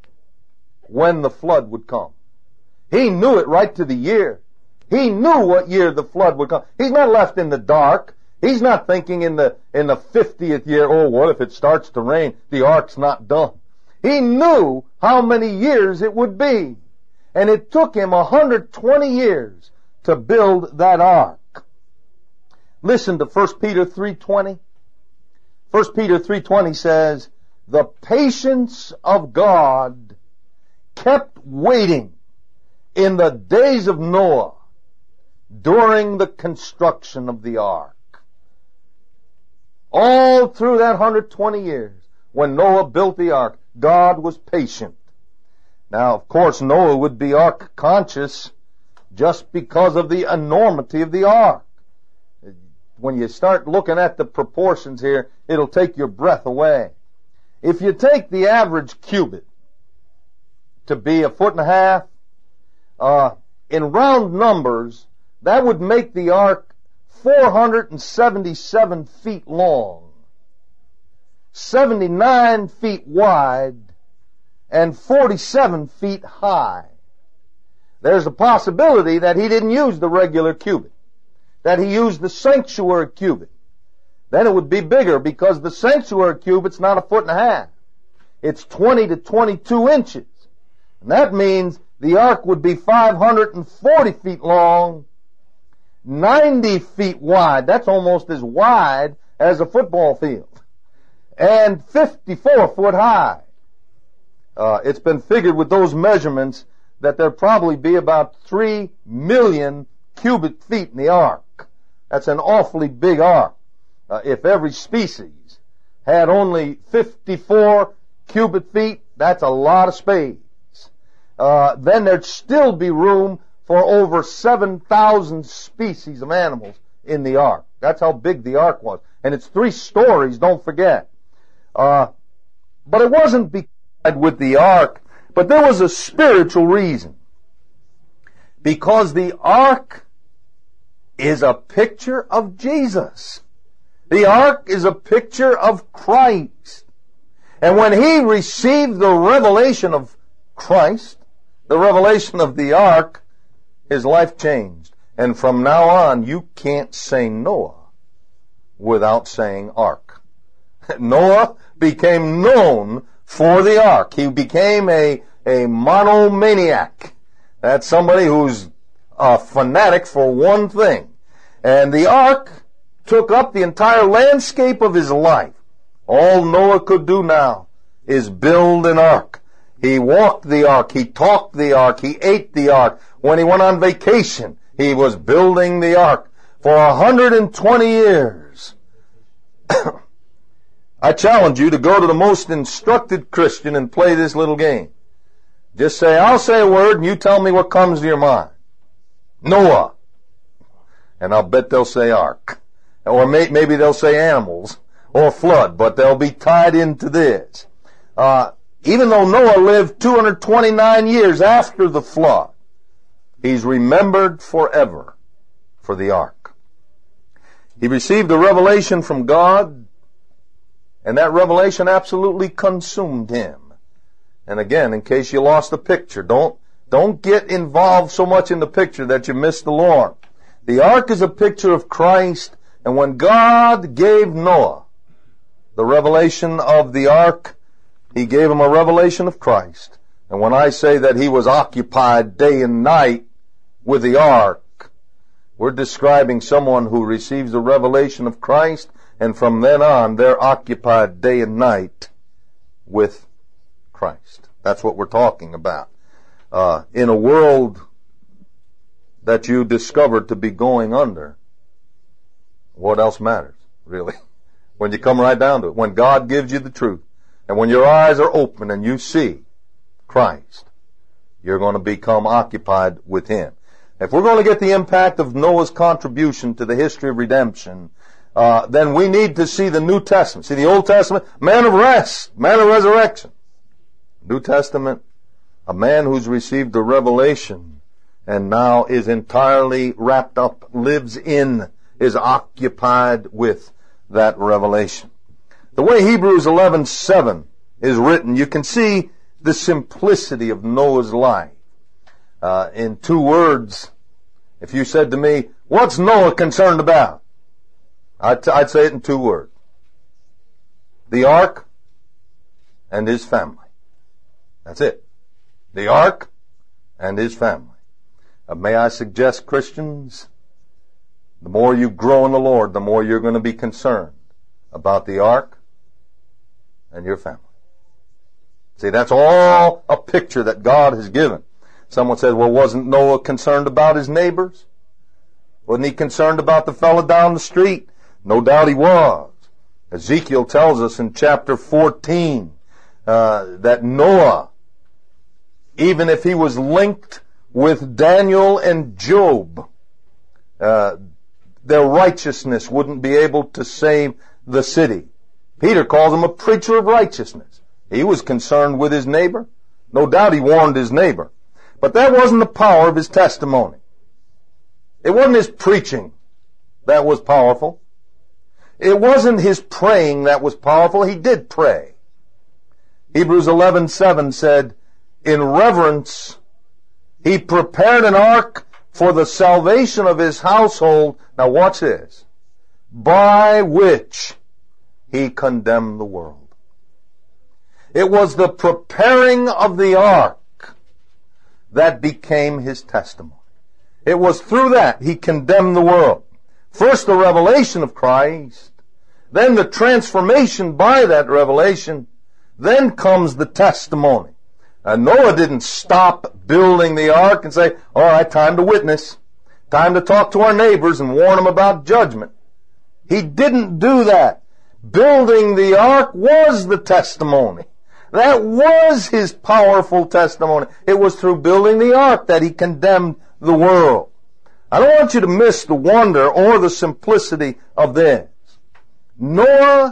when the flood would come. He knew it right to the year. He knew what year the flood would come. He's not left in the dark. He's not thinking in the in the fiftieth year, oh, what if it starts to rain? The ark's not done. He knew how many years it would be. And it took him one hundred twenty years to build that ark. Listen to First Peter three twenty. First Peter three twenty says, the patience of God kept waiting in the days of Noah during the construction of the ark. All through that one hundred twenty years, when Noah built the ark, God was patient. Now, of course, Noah would be ark conscious just because of the enormity of the ark. When you start looking at the proportions here, it'll take your breath away. If you take the average cubit to be a foot and a half, uh, in round numbers, that would make the ark four hundred seventy-seven feet long, seventy-nine feet wide, and forty-seven feet high. There's a possibility that he didn't use the regular cubit, that he used the sanctuary cubit. Then it would be bigger because the sanctuary cubit's not a foot and a half. It's twenty to twenty-two inches. And that means the ark would be five hundred forty feet long, ninety feet wide. That's almost as wide as a football field. And fifty-four foot high. Uh, it's been figured with those measurements that there'd probably be about three million cubic feet in the ark. That's an awfully big ark. Uh, if every species had only fifty-four cubic feet, that's a lot of space. Uh, then there'd still be room for over seven thousand species of animals in the ark. That's how big the ark was. And it's three stories, don't forget. Uh, but it wasn't because with the ark, but there was a spiritual reason. Because the ark is a picture of Jesus. The ark is a picture of Christ. And when he received the revelation of Christ, the revelation of the ark, his life changed. And from now on, you can't say Noah without saying ark. Noah became known for the ark. He became a, a monomaniac. That's somebody who's a fanatic for one thing. And the ark took up the entire landscape of his life. All Noah could do now is build an ark. He walked the ark. He talked the ark. He ate the ark. When he went on vacation, he was building the ark for one hundred twenty years. I challenge you to go to the most instructed Christian and play this little game. Just say, I'll say a word and you tell me what comes to your mind. Noah. And I'll bet they'll say ark. Or may, maybe they'll say animals or flood, but they'll be tied into this. Uh, even though Noah lived two hundred twenty-nine years after the flood, he's remembered forever for the ark. He received a revelation from God, and that revelation absolutely consumed him. And again, in case you lost the picture, don't, don't get involved so much in the picture that you miss the Lord. The ark is a picture of Christ, and when God gave Noah the revelation of the ark, He gave him a revelation of Christ. And when I say that he was occupied day and night with the ark, we're describing someone who receives a revelation of Christ, and from then on, they're occupied day and night with Christ. That's what we're talking about. Uh, in a world that you discovered to be going under, what else matters, really? When you come right down to it, when God gives you the truth, and when your eyes are open and you see Christ, you're going to become occupied with Him. If we're going to get the impact of Noah's contribution to the history of redemption, uh, then we need to see the New Testament. See, the Old Testament, man of rest, man of resurrection. New Testament, a man who's received the revelation and now is entirely wrapped up, lives in, is occupied with that revelation. The way Hebrews eleven seven is written, you can see the simplicity of Noah's life. Uh, in two words, if you said to me, what's Noah concerned about? I'd, t- I'd say it in two words. The ark and his family. That's it. The ark and his family. Uh, may I suggest, Christians, the more you grow in the Lord, the more you're going to be concerned about the ark and your family. See, that's all a picture that God has given. Someone said, well, wasn't Noah concerned about his neighbors? Wasn't he concerned about the fellow down the street? No doubt he was. Ezekiel tells us in chapter fourteen uh, that Noah, even if he was linked with Daniel and Job, uh, their righteousness wouldn't be able to save the city. Peter calls him a preacher of righteousness. He was concerned with his neighbor. No doubt he warned his neighbor. But that wasn't the power of his testimony. It wasn't his preaching that was powerful. It wasn't his praying that was powerful. He did pray. Hebrews eleven seven said, in reverence, he prepared an ark for the salvation of his household. Now watch this. By which he condemned the world. It was the preparing of the ark that became his testimony. It was through that he condemned the world. First the revelation of Christ, then the transformation by that revelation, then comes the testimony. And Noah didn't stop building the ark and say, all right, time to witness, time to talk to our neighbors and warn them about judgment. He didn't do that. Building the ark was the testimony. That was his powerful testimony. It was through building the ark that he condemned the world. I don't want you to miss the wonder or the simplicity of this. Noah,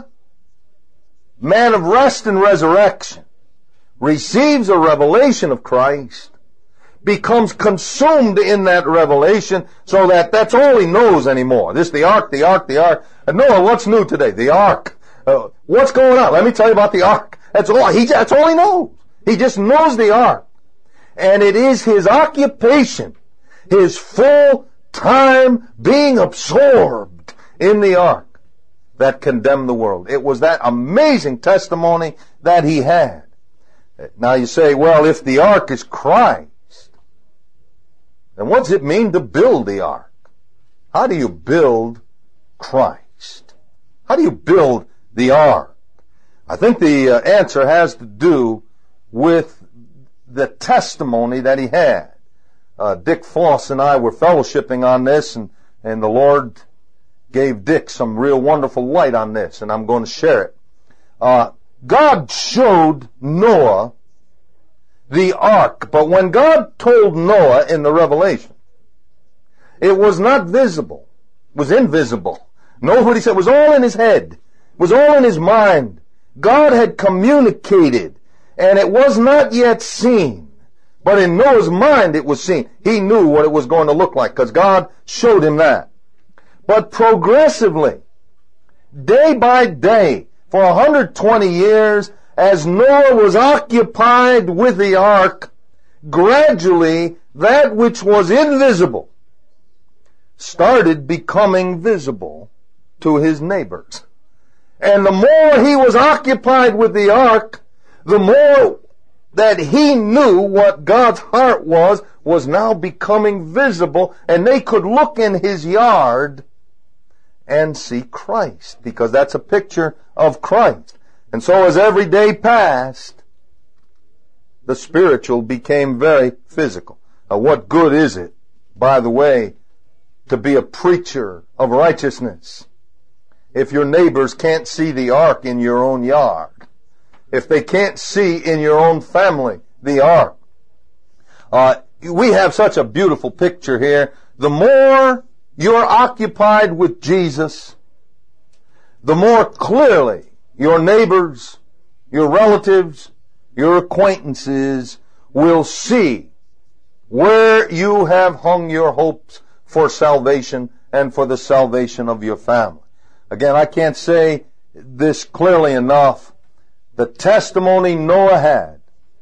man of rest and resurrection, receives a revelation of Christ, becomes consumed in that revelation so that that's all he knows anymore. This, the ark, the ark, the ark. And Noah, what's new today? The ark. Uh, what's going on? Let me tell you about the ark. That's all he, that's all he knows. He just knows the ark. And it is his occupation, his full, time being absorbed in the ark that condemned the world. It was that amazing testimony that he had. Now you say, well, if the ark is Christ, then what does it mean to build the ark? How do you build Christ? How do you build the ark? I think the uh, answer has to do with the testimony that he had. Uh, Dick Foss and I were fellowshipping on this, and, and the Lord gave Dick some real wonderful light on this, and I'm going to share it. Uh, God showed Noah the ark, but when God told Noah in the Revelation, it was not visible. It was invisible. Notice what he said. It was all in his head. It was all in his mind. God had communicated, and it was not yet seen. But in Noah's mind it was seen. He knew what it was going to look like because God showed him that. But progressively, day by day, for one hundred twenty years, as Noah was occupied with the ark, gradually that which was invisible started becoming visible to his neighbors. And the more he was occupied with the ark, the more that he knew what God's heart was, was now becoming visible, and they could look in his yard and see Christ, because that's a picture of Christ. And so as every day passed, the spiritual became very physical. Now, what good is it, by the way, to be a preacher of righteousness if your neighbors can't see the ark in your own yard? If they can't see in your own family the ark? Uh, we have such a beautiful picture here. The more you're occupied with Jesus, the more clearly your neighbors, your relatives, your acquaintances will see where you have hung your hopes for salvation and for the salvation of your family. Again, I can't say this clearly enough. The testimony Noah had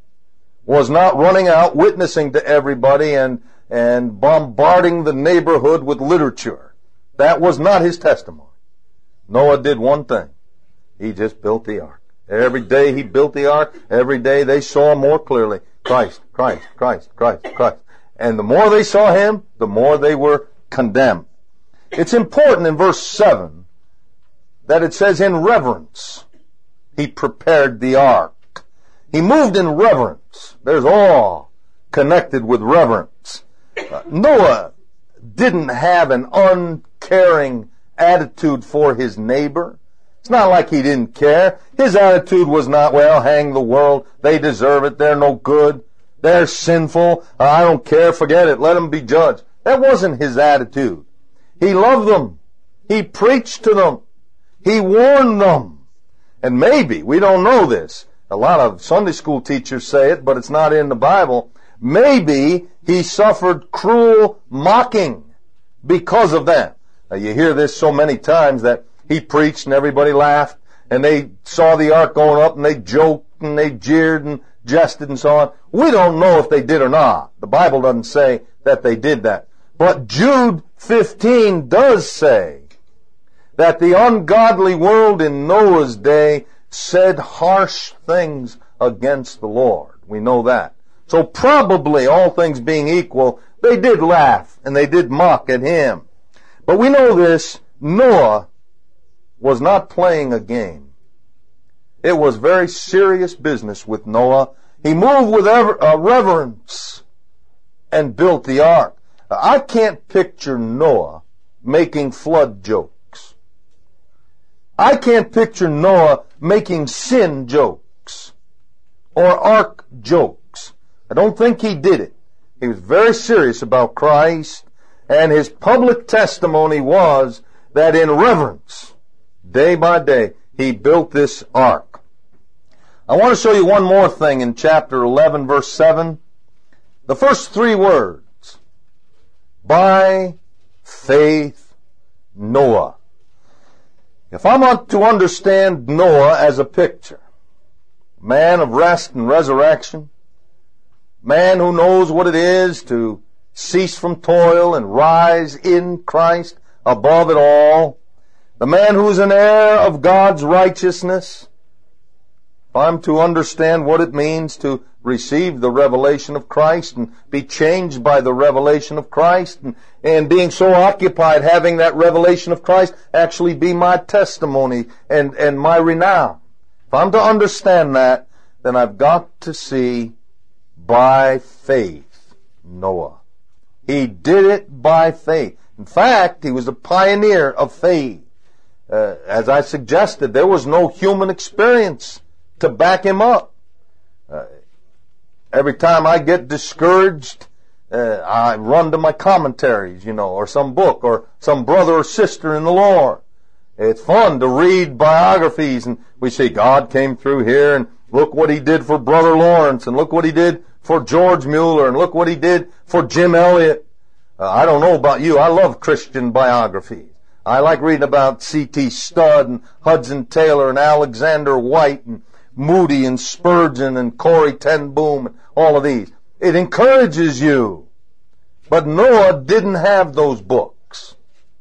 was not running out witnessing to everybody and, and bombarding the neighborhood with literature. That was not his testimony. Noah did one thing. He just built the ark. Every day he built the ark, every day they saw more clearly Christ, Christ, Christ, Christ, Christ. And the more they saw him, the more they were condemned. It's important in verse seven that it says in reverence he prepared the ark. He moved in reverence. There's awe connected with reverence. Uh, Noah didn't have an uncaring attitude for his neighbor. It's not like he didn't care. His attitude was not, well, hang the world. They deserve it. They're no good. They're sinful. Uh, I don't care. Forget it. Let them be judged. That wasn't his attitude. He loved them. He preached to them. He warned them. And maybe, we don't know this, a lot of Sunday school teachers say it, but it's not in the Bible, maybe he suffered cruel mocking because of that. Now, you hear this so many times that he preached and everybody laughed, and they saw the ark going up and they joked and they jeered and jested and so on. We don't know if they did or not. The Bible doesn't say that they did that. But Jude fifteen does say that the ungodly world in Noah's day said harsh things against the Lord. We know that. So probably, all things being equal, they did laugh and they did mock at him. But we know this, Noah was not playing a game. It was very serious business with Noah. He moved with ever, uh, reverence and built the ark. I can't picture Noah making flood jokes. I can't picture Noah making sin jokes or ark jokes. I don't think he did it. He was very serious about Christ, and his public testimony was that in reverence, day by day, he built this ark. I want to show you one more thing in chapter eleven, verse seven. The first three words, by faith Noah. If I'm to understand Noah as a picture, man of rest and resurrection, man who knows what it is to cease from toil and rise in Christ above it all. The man who is an heir of God's righteousness. If I'm to understand what it means to receive the revelation of Christ and be changed by the revelation of Christ, and, and being so occupied having that revelation of Christ actually be my testimony and, and my renown. If I'm to understand that, then I've got to see by faith Noah. He did it by faith. In fact, he was a pioneer of faith. Uh, as I suggested, there was no human experience to back him up. Uh, every time I get discouraged, uh, I run to my commentaries, you know, or some book, or some brother or sister in the Lord. It's fun to read biographies, and we see God came through here, and look what he did for Brother Lawrence, and look what he did for George Mueller, and look what he did for Jim Elliot. Uh, I don't know about you, I love Christian biographies. I like reading about C T Studd and Hudson Taylor and Alexander White and Moody and Spurgeon and Corrie ten Boom and all of these. It encourages you. But Noah didn't have those books.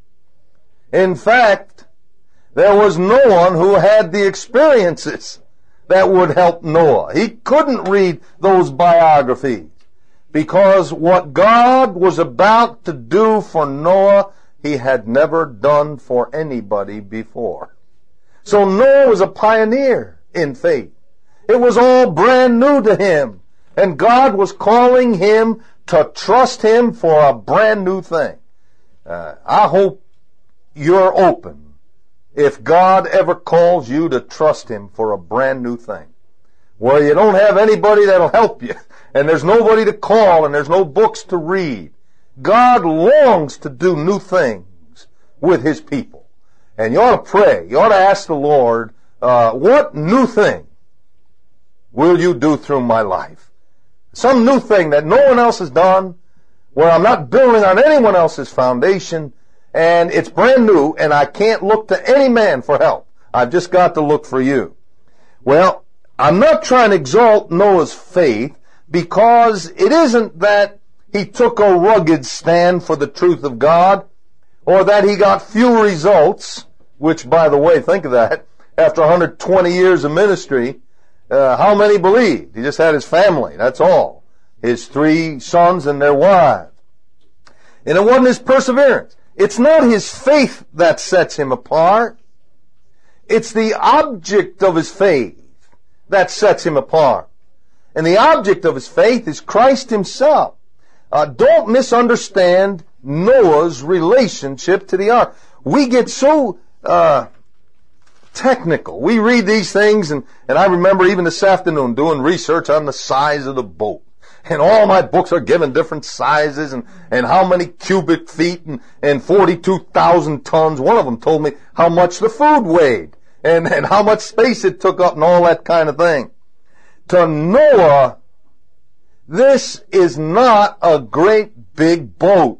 In fact, there was no one who had the experiences that would help Noah. He couldn't read those biographies because what God was about to do for Noah, he had never done for anybody before. So Noah was a pioneer in faith. It was all brand new to him. And God was calling him to trust him for a brand new thing. Uh, I hope you're open if God ever calls you to trust him for a brand new thing, where you don't have anybody that'll help you, and there's nobody to call, and there's no books to read. God longs to do new things with his people. And you ought to pray. You ought to ask the Lord, uh, what new thing will you do through my life? Some new thing that no one else has done, where I'm not building on anyone else's foundation, and it's brand new, and I can't look to any man for help. I've just got to look for you. Well, I'm not trying to exalt Noah's faith, because it isn't that he took a rugged stand for the truth of God, or that he got few results, which, by the way, think of that, after one hundred twenty years of ministry, uh, how many believed? He just had his family, that's all. His three sons and their wives. And it wasn't his perseverance. It's not his faith that sets him apart. It's the object of his faith that sets him apart. And the object of his faith is Christ himself. Uh, don't misunderstand Noah's relationship to the ark. We get so uh, technical. We read these things, and, and I remember even this afternoon doing research on the size of the boat. And all my books are given different sizes and, and how many cubic feet and, and forty-two thousand tons. One of them told me how much the food weighed and, and how much space it took up and all that kind of thing. To Noah, this is not a great big boat.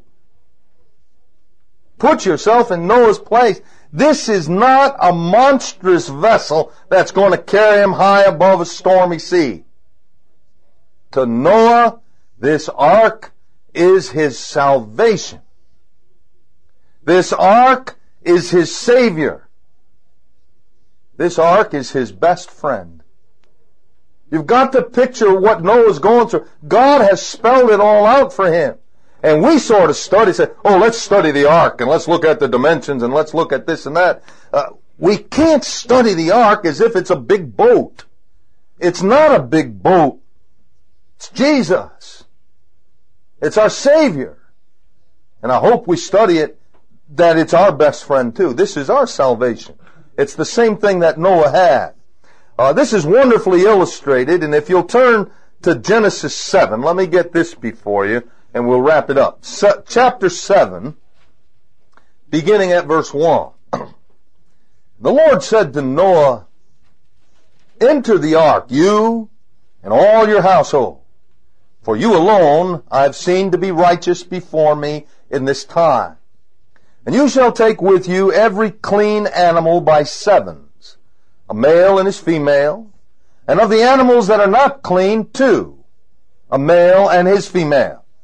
Put yourself in Noah's place. This is not a monstrous vessel that's going to carry him high above a stormy sea. To Noah, this ark is his salvation. This ark is his Savior. This ark is his best friend. You've got to picture what Noah's going through. God has spelled it all out for him. And we sort of study, say, oh, let's study the ark, and let's look at the dimensions, and let's look at this and that. Uh, we can't study the ark as if it's a big boat. It's not a big boat. It's Jesus. It's our Savior. And I hope we study it that it's our best friend too. This is our salvation. It's the same thing that Noah had. Uh, this is wonderfully illustrated, and if you'll turn to Genesis seven, let me get this before you, and we'll wrap it up. Se- chapter seven, beginning at verse one. The Lord said to Noah, enter the ark, you and all your household. For you alone I have seen to be righteous before me in this time. And you shall take with you every clean animal by sevens, a male and his female, and of the animals that are not clean, two, a male and his female.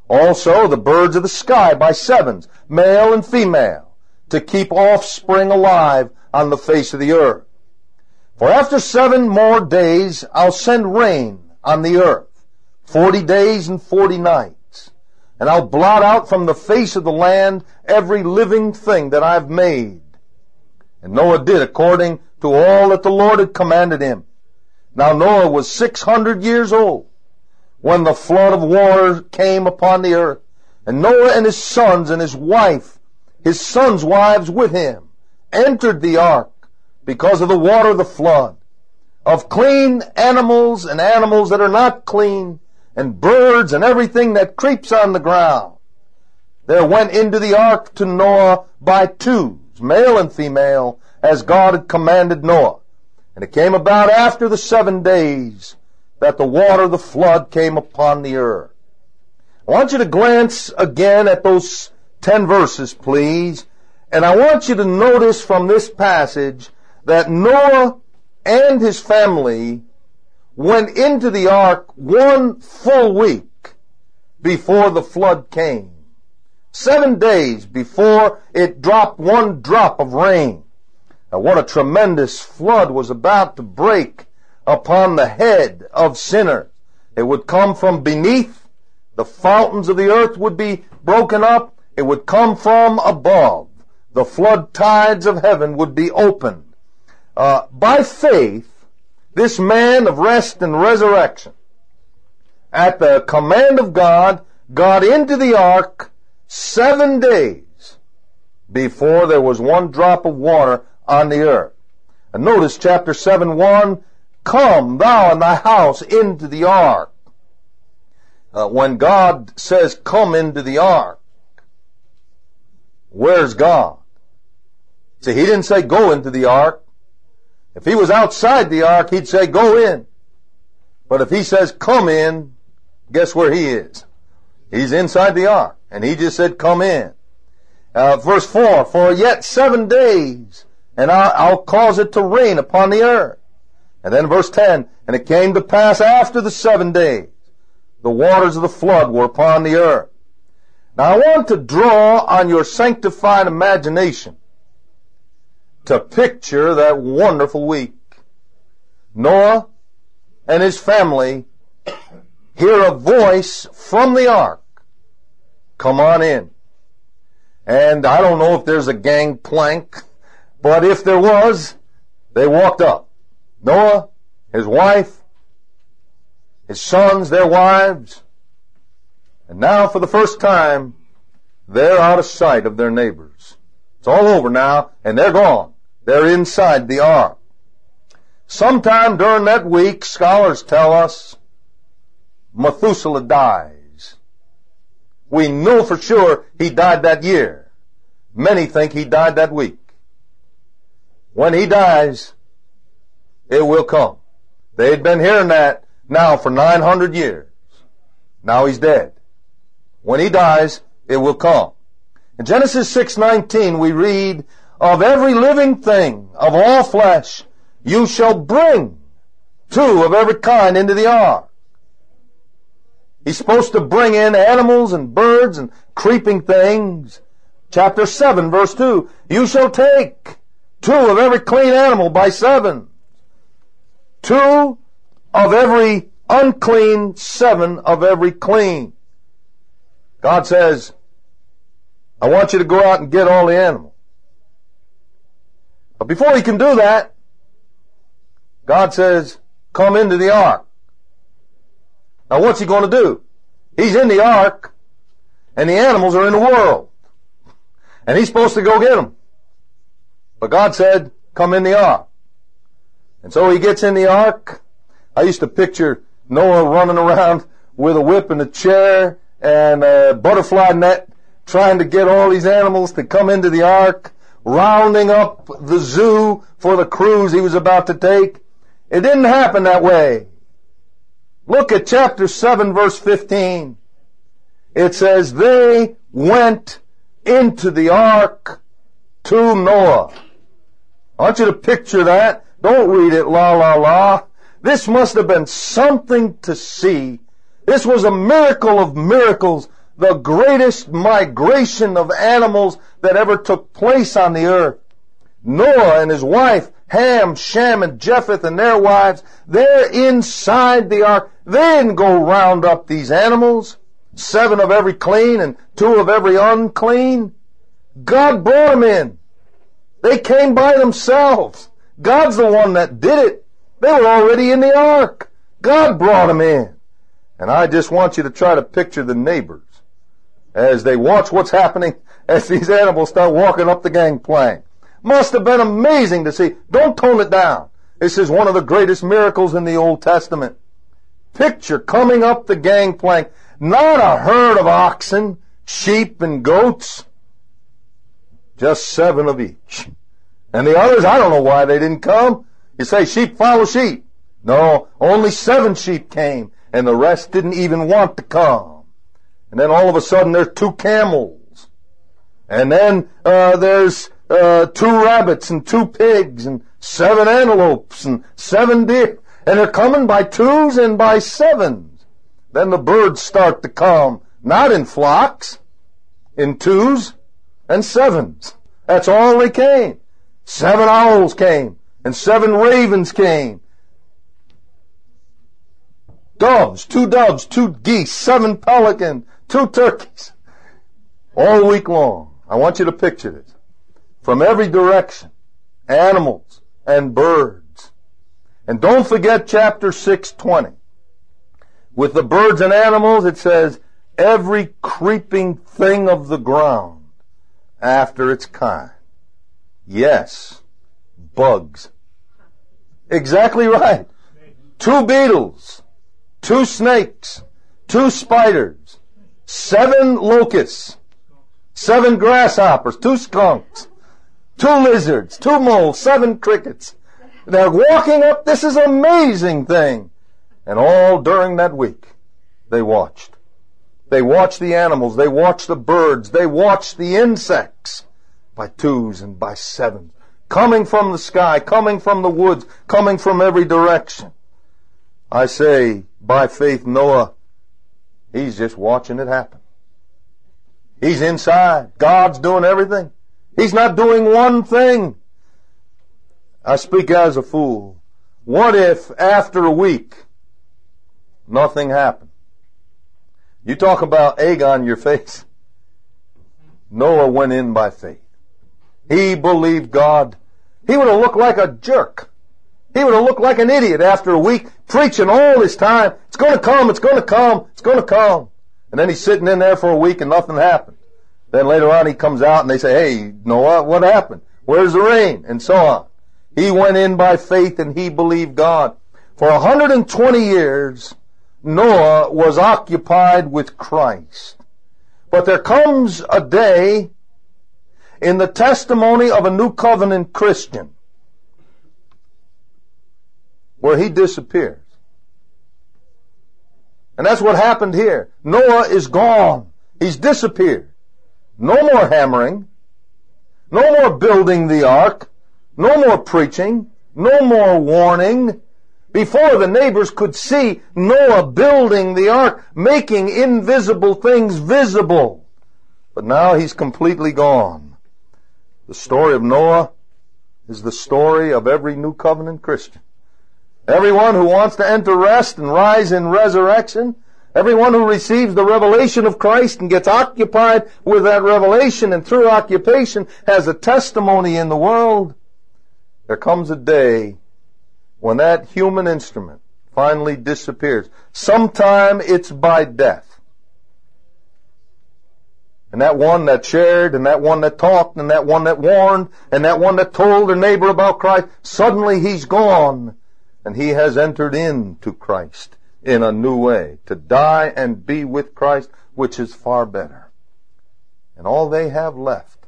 Also the birds of the sky by sevens, male and female, to keep offspring alive on the face of the earth. For after seven more days I'll send rain on the earth, forty days and forty nights, and I'll blot out from the face of the land every living thing that I've made. And Noah did according to all that the Lord had commanded him. Now Noah was six hundred years old when the flood of water came upon the earth. And Noah and his sons and his wife, his sons' wives with him, entered the ark because of the water of the flood, of clean animals and animals that are not clean, and birds and everything that creeps on the ground. There went into the ark to Noah by twos, male and female, as God had commanded Noah. And it came about after the seven days that the water of the flood came upon the earth. I want you to glance again at those ten verses, please. And I want you to notice from this passage that Noah and his family went into the ark one full week before the flood came. Seven days before it dropped one drop of rain. Now, what a tremendous flood was about to break upon the head of sinners. It would come from beneath. The fountains of the earth would be broken up. It would come from above. The flood tides of heaven would be opened. Uh, by faith, this man of rest and resurrection, at the command of God, got into the ark seven days before there was one drop of water on the earth. And notice chapter seven, one, come thou and thy house into the ark. Uh, when God says come into the ark, where's God? See, he didn't say go into the ark. If he was outside the ark, he'd say go in. But if he says come in, guess where he is? He's inside the ark. And he just said come in. Uh, verse four, for yet seven days, and I'll, I'll cause it to rain upon the earth. And then verse ten, and it came to pass after the seven days, the waters of the flood were upon the earth. Now I want to draw on your sanctified imagination to picture that wonderful week. Noah and his family hear a voice from the ark, come on in. And I don't know if there's a gangplank, but if there was, they walked up. Noah, his wife, his sons, their wives, and now for the first time, they're out of sight of their neighbors. It's all over now, and they're gone. They're inside the ark. Sometime during that week, scholars tell us, Methuselah dies. We know for sure he died that year. Many think he died that week. When he dies, it will come. They had been hearing that now for nine hundred years. Now he's dead. When he dies, it will come. In Genesis six nineteen, we read, of every living thing, of all flesh, you shall bring two of every kind into the ark. He's supposed to bring in animals and birds and creeping things. Chapter seven, verse two, you shall take two of every clean animal by seven. Two of every unclean, seven of every clean. God says, I want you to go out and get all the animals. But before he can do that, God says, come into the ark. Now what's he going to do? He's in the ark, and the animals are in the world. And he's supposed to go get them. But God said, come in the ark. And so he gets in the ark. I used to picture Noah running around with a whip and a chair and a butterfly net, trying to get all these animals to come into the ark, rounding up the zoo for the cruise he was about to take. It didn't happen that way. Look at chapter seven, verse fifteen. It says, they went into the ark to Noah. I want you to picture that. Don't read it la la la. This must have been something to see. This was a miracle of miracles the greatest migration of animals that ever took place on the earth. Noah and his wife, Ham, Shem, and Japheth and their wives, they're inside the ark. They didn't go round up these animals, seven of every clean and two of every unclean. God brought them in. They came by themselves. God's the one that did it. They were already in the ark. God brought them in. And I just want you to try to picture the neighbors as they watch what's happening as these animals start walking up the gangplank. Must have been amazing to see. Don't tone it down. This is one of the greatest miracles in the Old Testament. Picture coming up the gangplank, not a herd of oxen, sheep, and goats, just seven of each. And the others, I don't know why they didn't come. You say sheep follow sheep. No, only seven sheep came, and the rest didn't even want to come. And then all of a sudden there's two camels. And then uh, there's uh, two rabbits and two pigs and seven antelopes and seven deer. And they're coming by twos and by sevens. Then the birds start to come, not in flocks, in twos and sevens. That's all they came. Seven owls came, and seven ravens came. Doves, two doves, two geese, seven pelicans, two turkeys. All week long. I want you to picture this. From every direction, animals and birds. And don't forget chapter six twenty. With the birds and animals, it says, every creeping thing of the ground after its kind. Yes, bugs. Exactly right. Two beetles, two snakes, two spiders, seven locusts, seven grasshoppers, two skunks, two lizards, two moles, seven crickets. They're walking up. This is an amazing thing. And all during that week, they watched. They watched the animals. They watched the birds. They watched the insects by twos and by sevens, coming from the sky, coming from the woods, coming from every direction. I say, by faith, Noah, he's just watching it happen. He's inside. God's doing everything. He's not doing one thing. I speak as a fool. What if after a week nothing happened? You talk about egg on your face. Noah went in by faith. He believed God. He would have looked like a jerk. He would have looked like an idiot after a week preaching all this time. It's going to come, it's going to come, it's going to come. And then he's sitting in there for a week and nothing happened. Then later on he comes out and they say, hey, Noah, what happened? Where's the rain? And so on. He went in by faith and he believed God. For one hundred twenty years, Noah was occupied with Christ. But there comes a day in the testimony of a new covenant Christian where he disappears. And that's what happened here. Noah is gone. He's disappeared. No more hammering. No more building the ark. No more preaching. No more warning. Before, the neighbors could see Noah building the ark, making invisible things visible. But now he's completely gone. The story of Noah is the story of every new covenant Christian. Everyone who wants to enter rest and rise in resurrection, everyone who receives the revelation of Christ and gets occupied with that revelation and through occupation has a testimony in the world, there comes a day when that human instrument finally disappears. Sometime it's by death. And that one that shared, and that one that talked, and that one that warned, and that one that told their neighbor about Christ, suddenly he's gone, and he has entered into Christ in a new way, to die and be with Christ, which is far better. And all they have left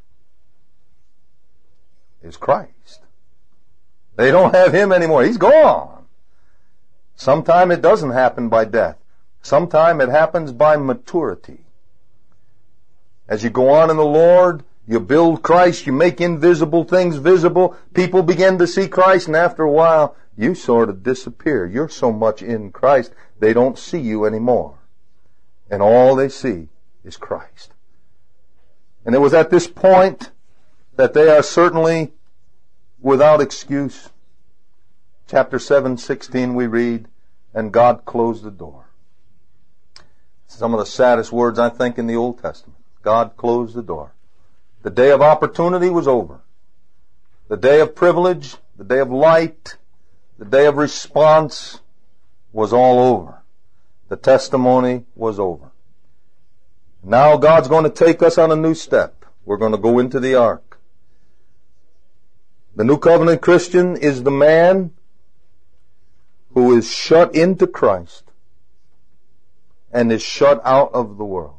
is Christ. They don't have him anymore. He's gone. Sometime it doesn't happen by death. Sometime it happens by maturity. As you go on in the Lord, you build Christ, you make invisible things visible, people begin to see Christ, and after a while, you sort of disappear. You're so much in Christ, they don't see you anymore. And all they see is Christ. And it was at this point that they are certainly without excuse. Chapter seven, sixteen we read, and God closed the door. Some of the saddest words, I think, in the Old Testament. God closed the door. The day of opportunity was over. The day of privilege, the day of light, the day of response was all over. The testimony was over. Now God's going to take us on a new step. We're going to go into the ark. The new covenant Christian is the man who is shut into Christ and is shut out of the world.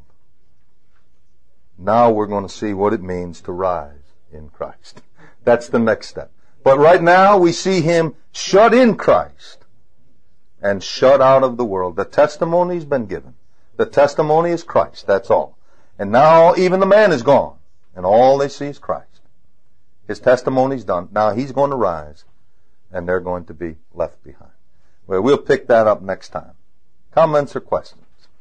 Now we're going to see what it means to rise in Christ. That's the next step. But right now we see him shut in Christ and shut out of the world. The testimony's been given. The testimony is Christ, that's all. And now even the man is gone, and all they see is Christ. His testimony's done. Now he's going to rise, and they're going to be left behind. Well, we'll pick that up next time. Comments or questions?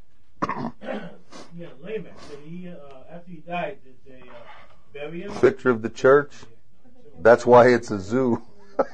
Yeah, Lamech, did he, uh, after he died, did they uh, bury him? Picture of the church. That's why it's a zoo.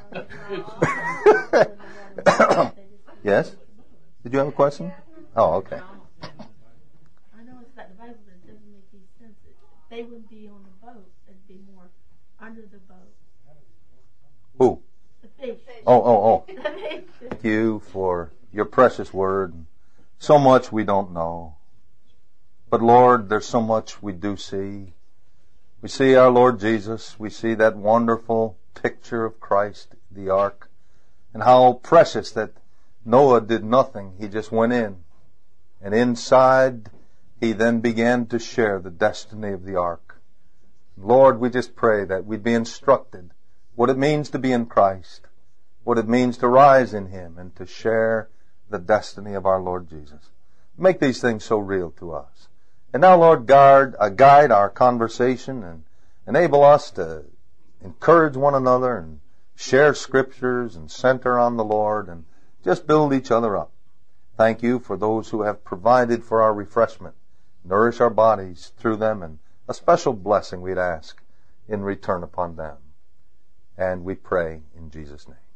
Yes? Did you have a question? Oh, okay. I know it's like the Bible that doesn't make any sense. They wouldn't be on the boat. They'd be more under the boat. Who? The fish. Oh, oh, oh. Thank you for your precious word. So much we don't know. But Lord, there's so much we do see. We see our Lord Jesus. We see that wonderful picture of Christ, the ark, and how precious that Noah did nothing. He just went in. And inside, he then began to share the destiny of the ark. Lord, we just pray that we'd be instructed what it means to be in Christ, what it means to rise in him, and to share the destiny of our Lord Jesus. Make these things so real to us. And now, Lord, guard, uh, guide our conversation and enable us to encourage one another and share scriptures and center on the Lord and just build each other up. Thank you for those who have provided for our refreshment. Nourish our bodies through them, and a special blessing we'd ask in return upon them. And we pray in Jesus' name.